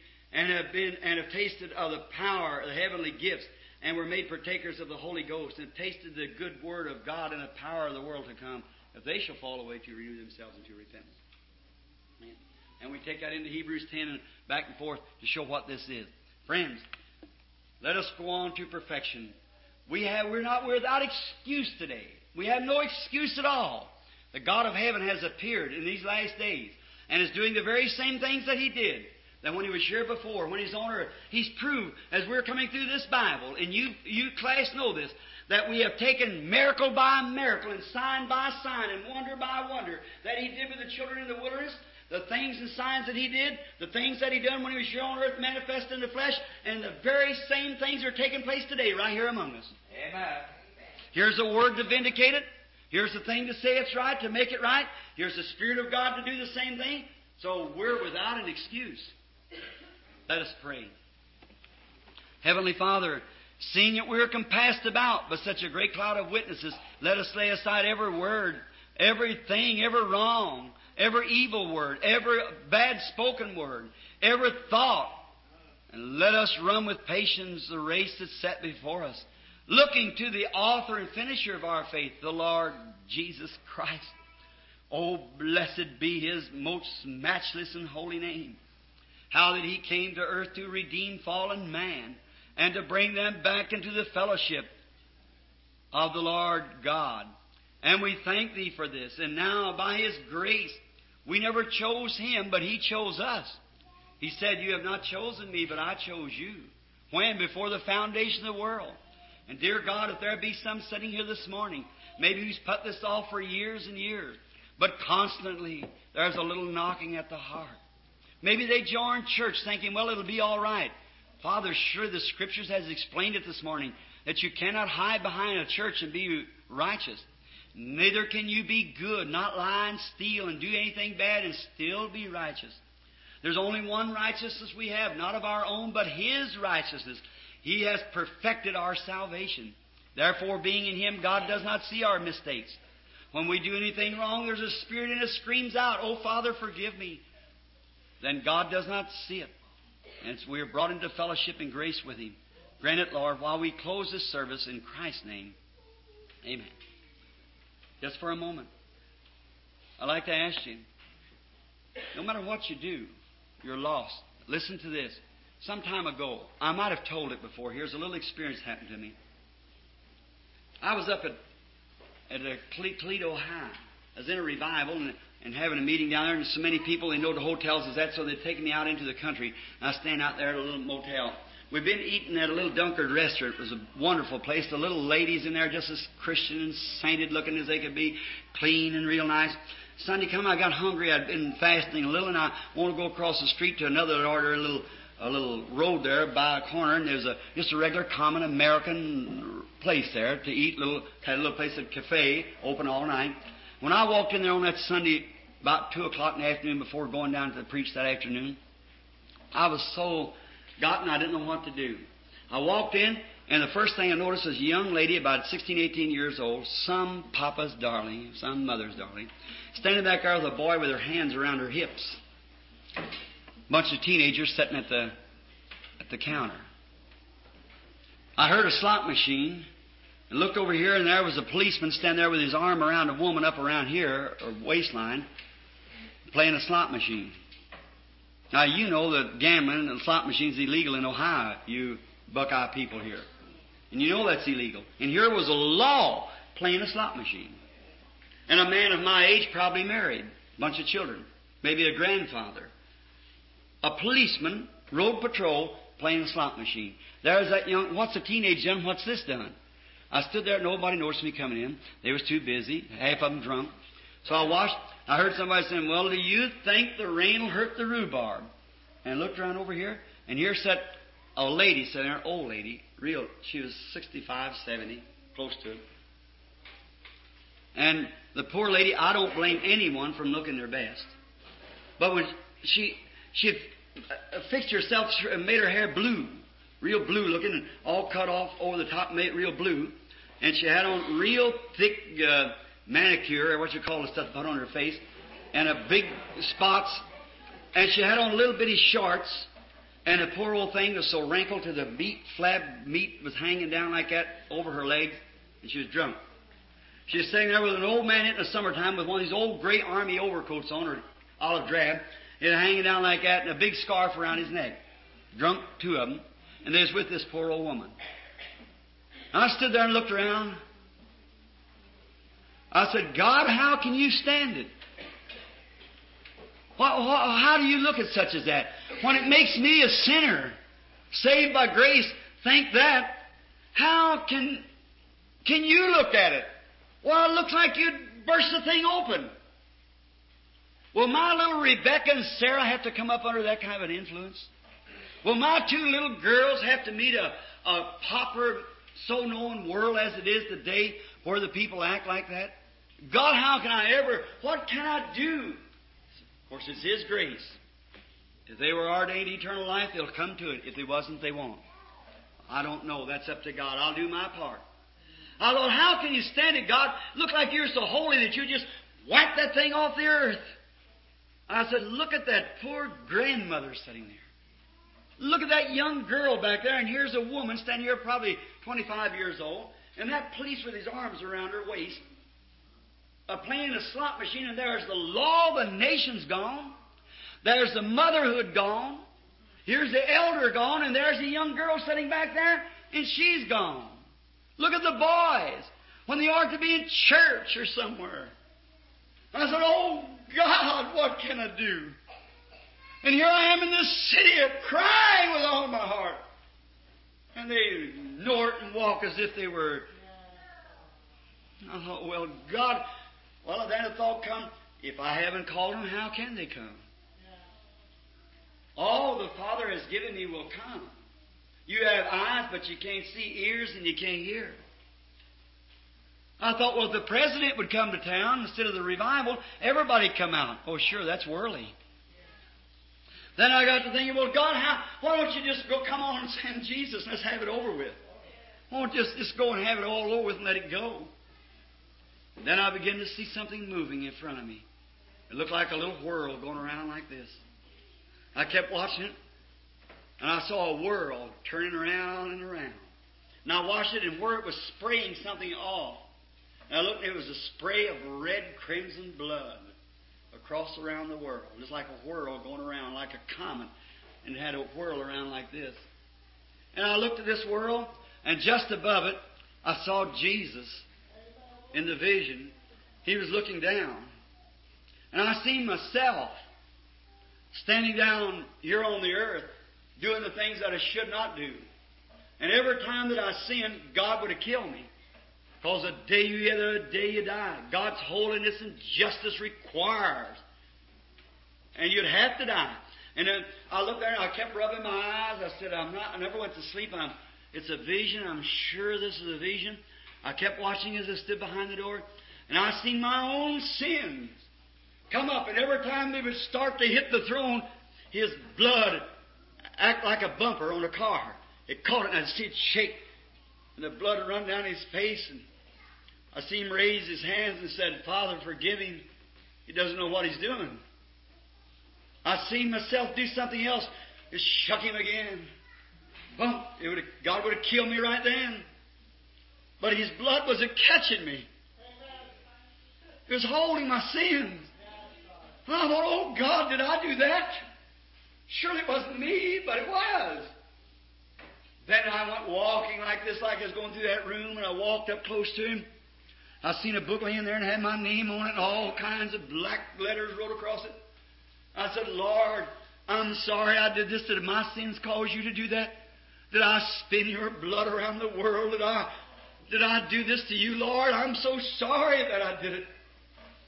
have tasted of the power of the heavenly gifts and were made partakers of the Holy Ghost and tasted the good word of God and the power of the world to come, if they shall fall away, to renew themselves into repentance. Amen. And we take that into Hebrews 10 and back and forth to show what this is. Friends, let us go on to perfection. We're not without excuse today. We have no excuse at all. The God of heaven has appeared in these last days and is doing the very same things that He did. That when He was here before, when He's on earth, He's proved, as we're coming through this Bible, and you class know this, that we have taken miracle by miracle and sign by sign and wonder by wonder that He did with the children in the wilderness, the things and signs that He did, the things that He done when He was here on earth manifest in the flesh, and the very same things are taking place today right here among us. Amen. Here's a word to vindicate it. Here's the thing to say it's right, to make it right. Here's the Spirit of God to do the same thing. So we're without an excuse. Let us pray. Heavenly Father, seeing that we're compassed about by such a great cloud of witnesses, let us lay aside every word, everything, every wrong, every evil word, every bad spoken word, every thought, and let us run with patience the race that's set before us, looking to the author and finisher of our faith, the Lord Jesus Christ. Oh, blessed be His most matchless and holy name. How that He came to earth to redeem fallen man and to bring them back into the fellowship of the Lord God. And we thank Thee for this. And now, by His grace, we never chose Him, but He chose us. He said, you have not chosen me, but I chose you. When? Before the foundation of the world. And dear God, if there be some sitting here this morning, maybe who's put this off for years and years, but constantly there's a little knocking at the heart. Maybe they join church thinking, well, it'll be all right. Father, sure the Scriptures has explained it this morning, that you cannot hide behind a church and be righteous. Neither can you be good, not lie and steal and do anything bad and still be righteous. There's only one righteousness we have, not of our own, but His righteousness. He has perfected our salvation. Therefore, being in Him, God does not see our mistakes. When we do anything wrong, there's a spirit in us screams out, oh, Father, forgive me. Then God does not see it. And we are brought into fellowship and grace with Him. Grant it, Lord, while we close this service in Christ's name. Amen. Just for a moment, I'd like to ask you, no matter what you do, you're lost. Listen to this. Some time ago, I might have told it before. Here's a little experience happened to me. I was up at Toledo High. I was in a revival and having a meeting down there, and so many people, they know the hotels is that, so they'd taken me out into the country. And I stand out there at a little motel. We've been eating at a little Dunkard restaurant. It was a wonderful place. The little ladies in there just as Christian and sainted looking as they could be, clean and real nice. Sunday come, I got hungry. I'd been fasting a little, and I wanted to go across the street to another and order a little road there by a corner, and there's just a regular common American place there to eat. Had a little place at cafe, open all night. When I walked in there on that Sunday, about 2 o'clock in the afternoon before going down to preach that afternoon, I was so gotten I didn't know what to do. I walked in, and the first thing I noticed was a young lady about 16, 18 years old, some papa's darling, some mother's darling, standing back there with a boy with her hands around her hips. A bunch of teenagers sitting at the counter. I heard a slot machine and looked over here, and there was a policeman standing there with his arm around a woman up around here, or waistline, playing a slot machine. Now, you know that gambling and slot machines is illegal in Ohio, you Buckeye people here. And you know that's illegal. And here was a law playing a slot machine. And a man of my age, probably married, a bunch of children, maybe a grandfather. A policeman, road patrol, playing a slot machine. There's that young, what's a teenage done? What's this done? I stood there, nobody noticed me coming in. They was too busy, half of them drunk. So I heard somebody saying, well, do you think the rain will hurt the rhubarb? And I looked around over here, and here sat a lady sitting there, an old lady, she was 65, 70, close to it. And the poor lady, I don't blame anyone from looking their best. But when she had fixed herself and made her hair blue, real blue looking, and all cut off over the top, made real blue. And she had on real thick manicure, or what you call the stuff put on her face, and a big spots. And she had on little bitty shorts, and the poor old thing was so wrinkled to the flab meat was hanging down like that over her legs, and she was drunk. She was sitting there with an old man in the summertime with one of these old gray army overcoats on, or olive drab, it hanging down like that, and a big scarf around his neck. Drunk, two of them, and they was with this poor old woman. I stood there and looked around. I said, God, how can you stand it? How do you look at such as that? When it makes me a sinner, saved by grace, think that, how can you look at it? Well, it looks like you'd burst the thing open. Will my little Rebecca and Sarah have to come up under that kind of an influence? Will my two little girls have to meet a pauper, so-known world as it is today where the people act like that? God, what can I do? Of course, it's His grace. If they were ordained eternal life, they'll come to it. If they wasn't, they won't. I don't know. That's up to God. I'll do my part. I thought, how can you stand it, God? Look like you're so holy that you just wipe that thing off the earth. I said, look at that poor grandmother sitting there. Look at that young girl back there, and here's a woman standing here probably 25 years old, and that police with his arms around her waist, playing a slot machine, and there's the law of the nations gone. There's the motherhood gone. Here's the elder gone, and there's the young girl sitting back there, and she's gone. Look at the boys when they ought to be in church or somewhere. I said, oh, God, what can I do? And here I am in this city crying with all my heart. And they snort and walk as if they were... I thought, well, God... Well, then a thought come, if I haven't called them, how can they come? All the Father has given me will come. You have eyes, but you can't see, ears, and you can't hear. I thought, well, if the president would come to town instead of the revival, everybody'd come out. Oh, sure, that's worldly. Then I got to thinking, well, God, why don't you just come on and send Jesus and let's have it over with? Why don't you just go and have it all over with and let it go? And then I began to see something moving in front of me. It looked like a little whirl going around like this. I kept watching it, and I saw a whirl turning around and around. And I watched it, and where it was spraying something off, and I looked, it was a spray of red crimson blood across around the world. Just like a whirl going around, like a comet, and it had a whirl around like this. And I looked at this whirl, and just above it, I saw Jesus in the vision. He was looking down. And I seen myself standing down here on the earth, doing the things that I should not do. And every time that I sinned, God would have killed me. Because the day you enter, the day you die. God's holiness and justice requires. And you'd have to die. And then I looked there and I kept rubbing my eyes. I said, I never went to sleep. It's a vision. I'm sure this is a vision. I kept watching as I stood behind the door. And I seen my own sins come up. And every time they would start to hit the throne, his blood act like a bumper on a car. It caught it and I'd see it shake. And the blood would run down his face. And I see him raise his hands and said, Father, forgive him. He doesn't know what he's doing. I seen myself do something else. It shook him again. Bump. God would have killed me right then. But his blood wasn't catching me. It was holding my sins. And I thought, oh God, did I do that? Surely it wasn't me, but it was. Then I went walking like this, like I was going through that room, and I walked up close to him. I seen a book laying there and had my name on it and all kinds of black letters wrote across it. I said, Lord, I'm sorry I did this. Did my sins cause you to do that? Did I spin your blood around the world? Did I do this to you, Lord? I'm so sorry that I did it.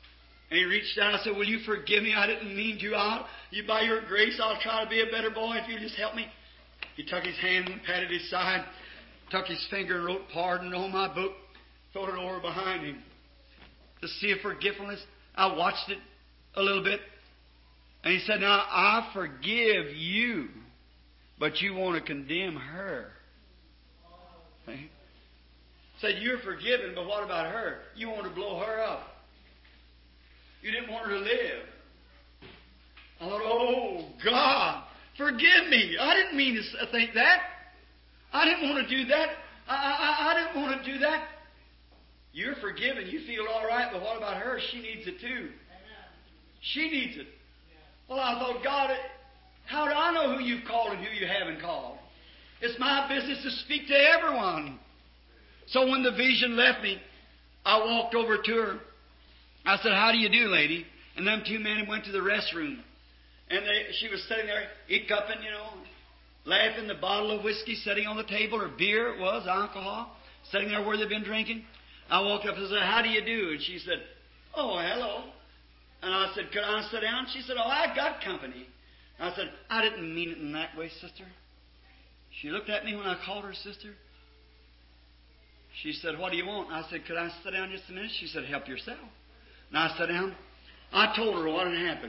And he reached down and I said, will you forgive me? I didn't mean to. By your grace, I'll try to be a better boy if you just help me. He took his hand and patted his side, took his finger and wrote pardon on my book, threw it over behind him. To see if forgetfulness. I watched it a little bit. And he said, now, I forgive you, but you want to condemn her. He said, you're forgiven, but what about her? You want to blow her up. You didn't want her to live. I thought, oh, God, forgive me. I didn't mean to think that. I didn't want to do that. I didn't want to do that. You're forgiven. You feel all right, but what about her? She needs it too. She needs it. Well, I thought, God, how do I know who you've called and who you haven't called? It's my business to speak to everyone. So when the vision left me, I walked over to her. I said, how do you do, lady? And them two men went to the restroom. And she was sitting there, hiccuping, laughing, the bottle of whiskey sitting on the table, or beer, it was, alcohol, sitting there where they'd been drinking. I walked up and said, how do you do? And she said, oh, hello. And I said, could I sit down? She said, oh, I got company. And I said, I didn't mean it in that way, sister. She looked at me when I called her sister. She said, what do you want? And I said, could I sit down just a minute? She said, help yourself. And I sat down. I told her what had happened.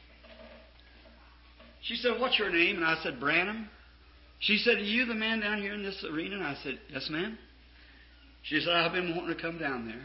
She said, what's your name? And I said, Branham. She said, are you the man down here in this arena? And I said, yes, ma'am. She said, I've been wanting to come down there.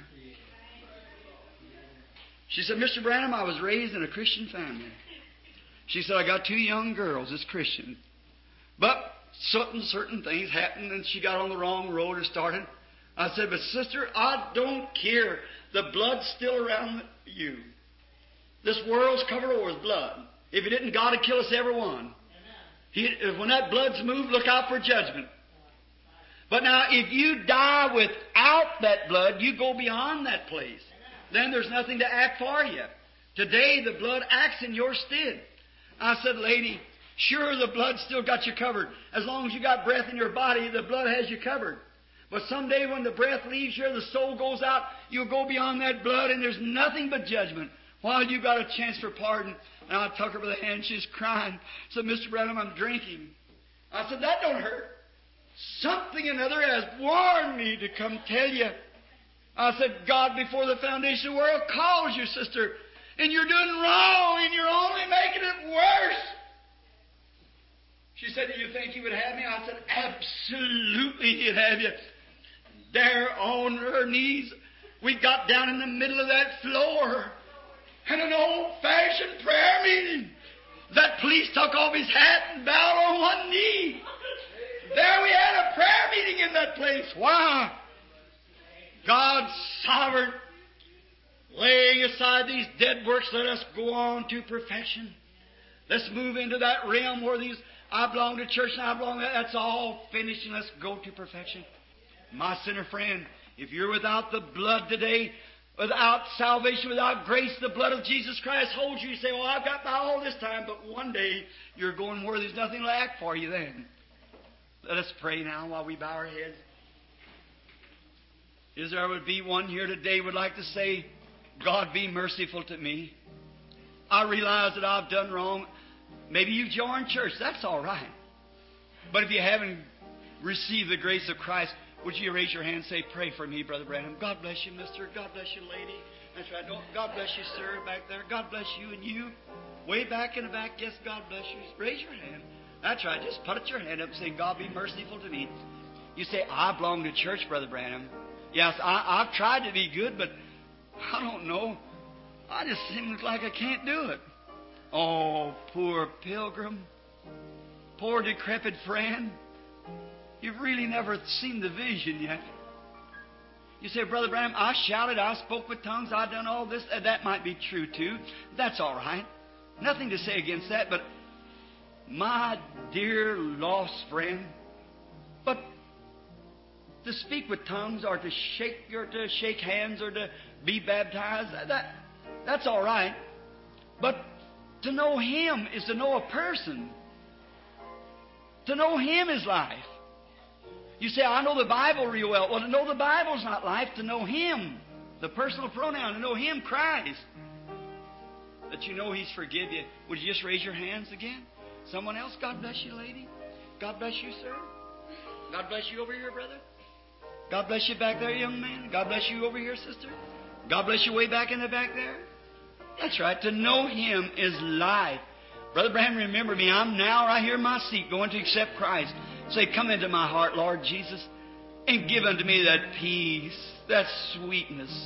She said, Mr. Branham, I was raised in a Christian family. She said, I got two young girls that's Christian. But certain things happened and she got on the wrong road or started. I said, but sister, I don't care. The blood's still around you. This world's covered over with blood. If it didn't, God would kill us every one. When that blood's moved, look out for judgment. But now, if you die without that blood, you go beyond that place. Then there's nothing to act for you. Today, the blood acts in your stead. I said, lady, sure, the blood's still got you covered. As long as you got breath in your body, the blood has you covered. But someday when the breath leaves you, the soul goes out, you'll go beyond that blood, and there's nothing but judgment. While you got a chance for pardon. And I took her by the hand, she's crying. Said, Mr. Branham, I'm drinking. I said, that don't hurt. Something or another has warned me to come tell you. I said, God before the foundation of the world calls you, sister. And you're doing wrong, and you're only making it worse. She said, do you think He would have me? I said, absolutely He'd have you. There on her knees, we got down in the middle of that floor. And an old-fashioned prayer meeting. That priest took off his hat and bowed on one knee. There we had a prayer meeting in that place. Why? God's sovereign. Laying aside these dead works, let us go on to perfection. Let's move into that realm where I belong to church and I belong to that. That's all finished, and let's go to perfection. My sinner friend, if you're without the blood today, without salvation, without grace, the blood of Jesus Christ holds you. You say, well, I've got by all this time, but one day you're going where there's nothing to act for you then. Let us pray now while we bow our heads. Is there would be one here today would like to say, God, be merciful to me. I realize that I've done wrong. Maybe you've joined church. That's all right. But if you haven't received the grace of Christ, would you raise your hand and say, pray for me, Brother Branham. God bless you, mister. God bless you, lady. That's right. God bless you, sir, back there. God bless you and you. Way back in the back. Yes, God bless you. Raise your hand. That's right. Just put your hand up and say, God, be merciful to me. You say, I belong to church, Brother Branham. Yes, I've tried to be good, but I don't know. I just seem like I can't do it. Oh, poor pilgrim. Poor decrepit friend. You've really never seen the vision yet. You say, Brother Branham, I shouted, I spoke with tongues, I done all this. That might be true too. That's all right. Nothing to say against that, but my dear lost friend, but to speak with tongues or to shake hands or to be baptized, that's all right. But to know Him is to know a person. To know Him is life. You say, I know the Bible real well. Well, to know the Bible's not life. To know Him, the personal pronoun, to know Him, Christ. that you know He's forgive you, would you just raise your hands again? Someone else? God bless you, lady. God bless you, sir. God bless you over here, brother. God bless you back there, young man. God bless you over here, sister. God bless you way back in the back there. That's right. To know Him is life. Brother Branham, remember me. I'm now right here in my seat going to accept Christ. Say, come into my heart, Lord Jesus, and give unto me that peace, that sweetness.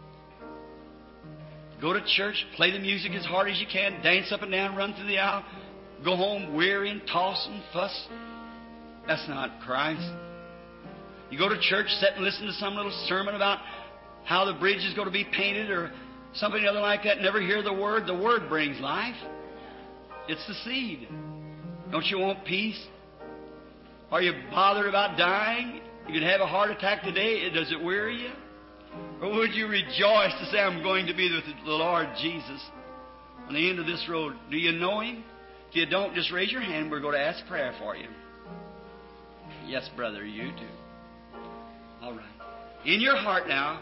Go to church, play the music as hard as you can, dance up and down, run through the aisle, go home weary and toss and fuss. That's not Christ. You go to church, sit and listen to some little sermon about how the bridge is going to be painted or something other like that, never hear the Word. The Word brings life. It's the seed. Don't you want peace? Are you bothered about dying? You could have a heart attack today. Does it weary you? Or would you rejoice to say, I'm going to be with the Lord Jesus on the end of this road? Do you know Him? If you don't, just raise your hand. We're going to ask prayer for you. Yes, brother, you too. All right. In your heart now,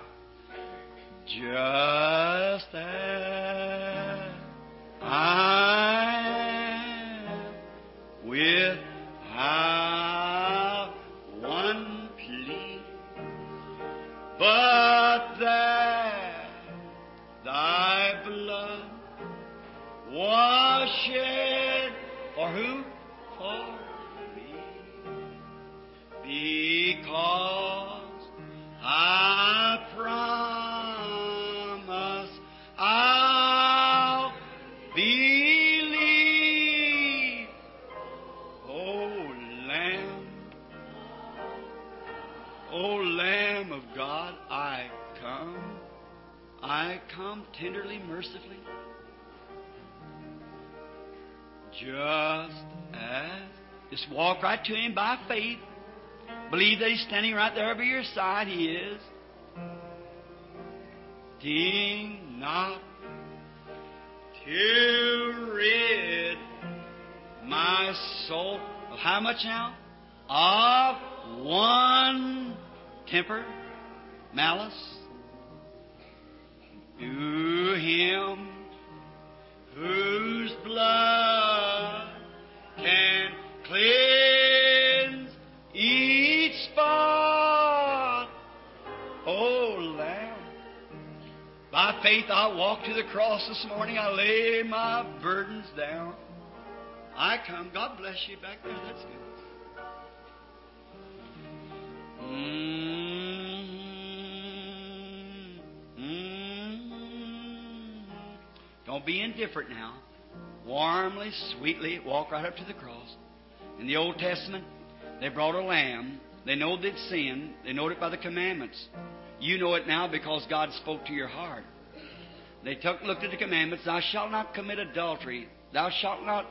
just as I am, without one plea, but that Thy blood was shed for who? For me. Because I promise I'll believe. O Lamb of God, I come tenderly, mercifully, just as. Just walk right to Him by faith. Believe that He's standing right there by your side. He is. Ding not to rid my soul of how much now? Of one temper, malice. To Him whose blood can cleanse each spot. Oh, Lamb. By faith, I walk to the cross this morning. I lay my burdens down. I come. God bless you back there. That's good. Don't be indifferent now. Warmly, sweetly, walk right up to the cross. In the Old Testament, they brought a lamb. They know they'd sinned. They know it by the commandments. You know it now because God spoke to your heart. They looked at the commandments. Thou shalt not commit adultery. Thou shalt not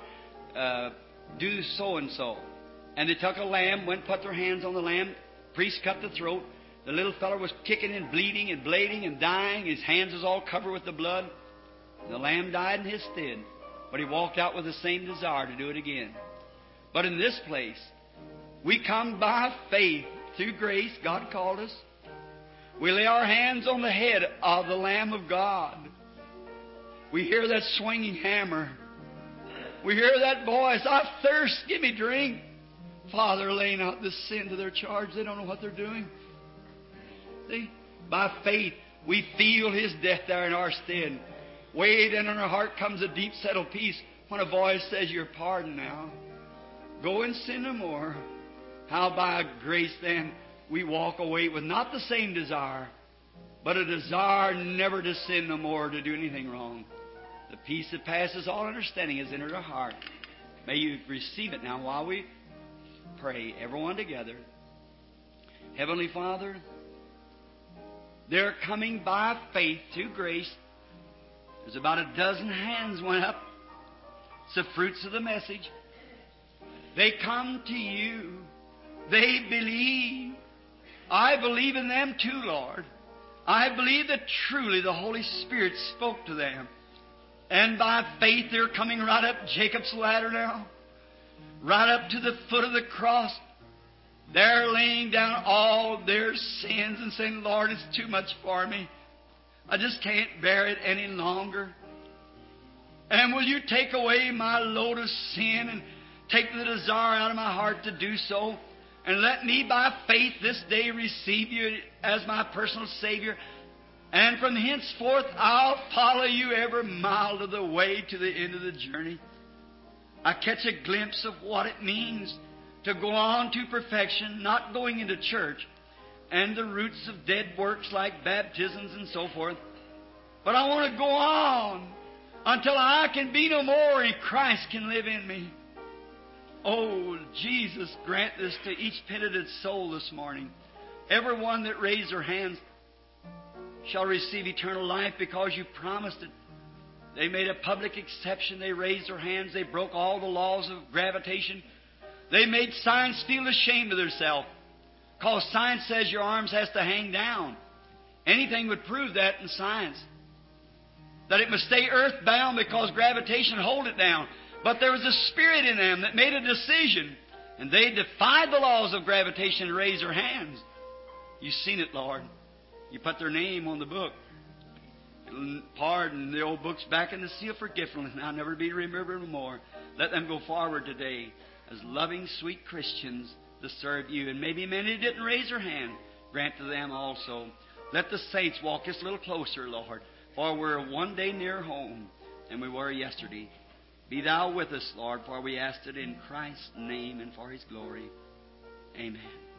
do so-and-so. And they took a lamb, went put their hands on the lamb. Priest cut the throat. The little fellow was kicking and bleeding and blading and dying. His hands was all covered with the blood. The lamb died in his stead. But he walked out with the same desire to do it again. But in this place, we come by faith through grace. God called us. We lay our hands on the head of the Lamb of God. We hear that swinging hammer. We hear that voice, I thirst, give me drink. Father, laying out this sin to their charge. They don't know what they're doing. See? By faith, we feel His death there in our stead. Way down in our heart comes a deep settled peace when a voice says, you're pardoned now. Go and sin no more. How by grace then we walk away with not the same desire, but a desire never to sin no more, to do anything wrong. The peace that passes all understanding has entered our heart. May you receive it now while we pray, everyone together. Heavenly Father, they're coming by faith through grace. There's about a dozen hands went up. It's the fruits of the message. They come to you. They believe. I believe in them too, Lord. I believe that truly the Holy Spirit spoke to them. And by faith they're coming right up Jacob's ladder now. Right up to the foot of the cross. They're laying down all their sins and saying, Lord, it's too much for me. I just can't bear it any longer. And will You take away my load of sin and take the desire out of my heart to do so? And let me by faith this day receive You as my personal Savior. And from henceforth I'll follow You every mile of the way to the end of the journey. I catch a glimpse of what it means to go on to perfection, not going into church and the roots of dead works like baptisms and so forth. But I want to go on until I can be no more and Christ can live in me. Oh, Jesus, grant this to each penitent soul this morning. Everyone that raised their hands shall receive eternal life because You promised it. They made a public exception. They raised their hands. They broke all the laws of gravitation. They made science feel ashamed of themselves because science says your arms has to hang down. Anything would prove that in science. That it must stay earthbound because gravitation hold it down. But there was a spirit in them that made a decision, and they defied the laws of gravitation and raised their hands. You've seen it, Lord. You put their name on the book. Pardon the old books back in the sea of forgetfulness, and I'll never be remembered no more. Let them go forward today as loving, sweet Christians to serve You. And maybe many didn't raise their hand. Grant to them also. Let the saints walk just a little closer, Lord, for we're one day nearer home than we were yesterday. Be Thou with us, Lord, for we ask it in Christ's name and for His glory. Amen.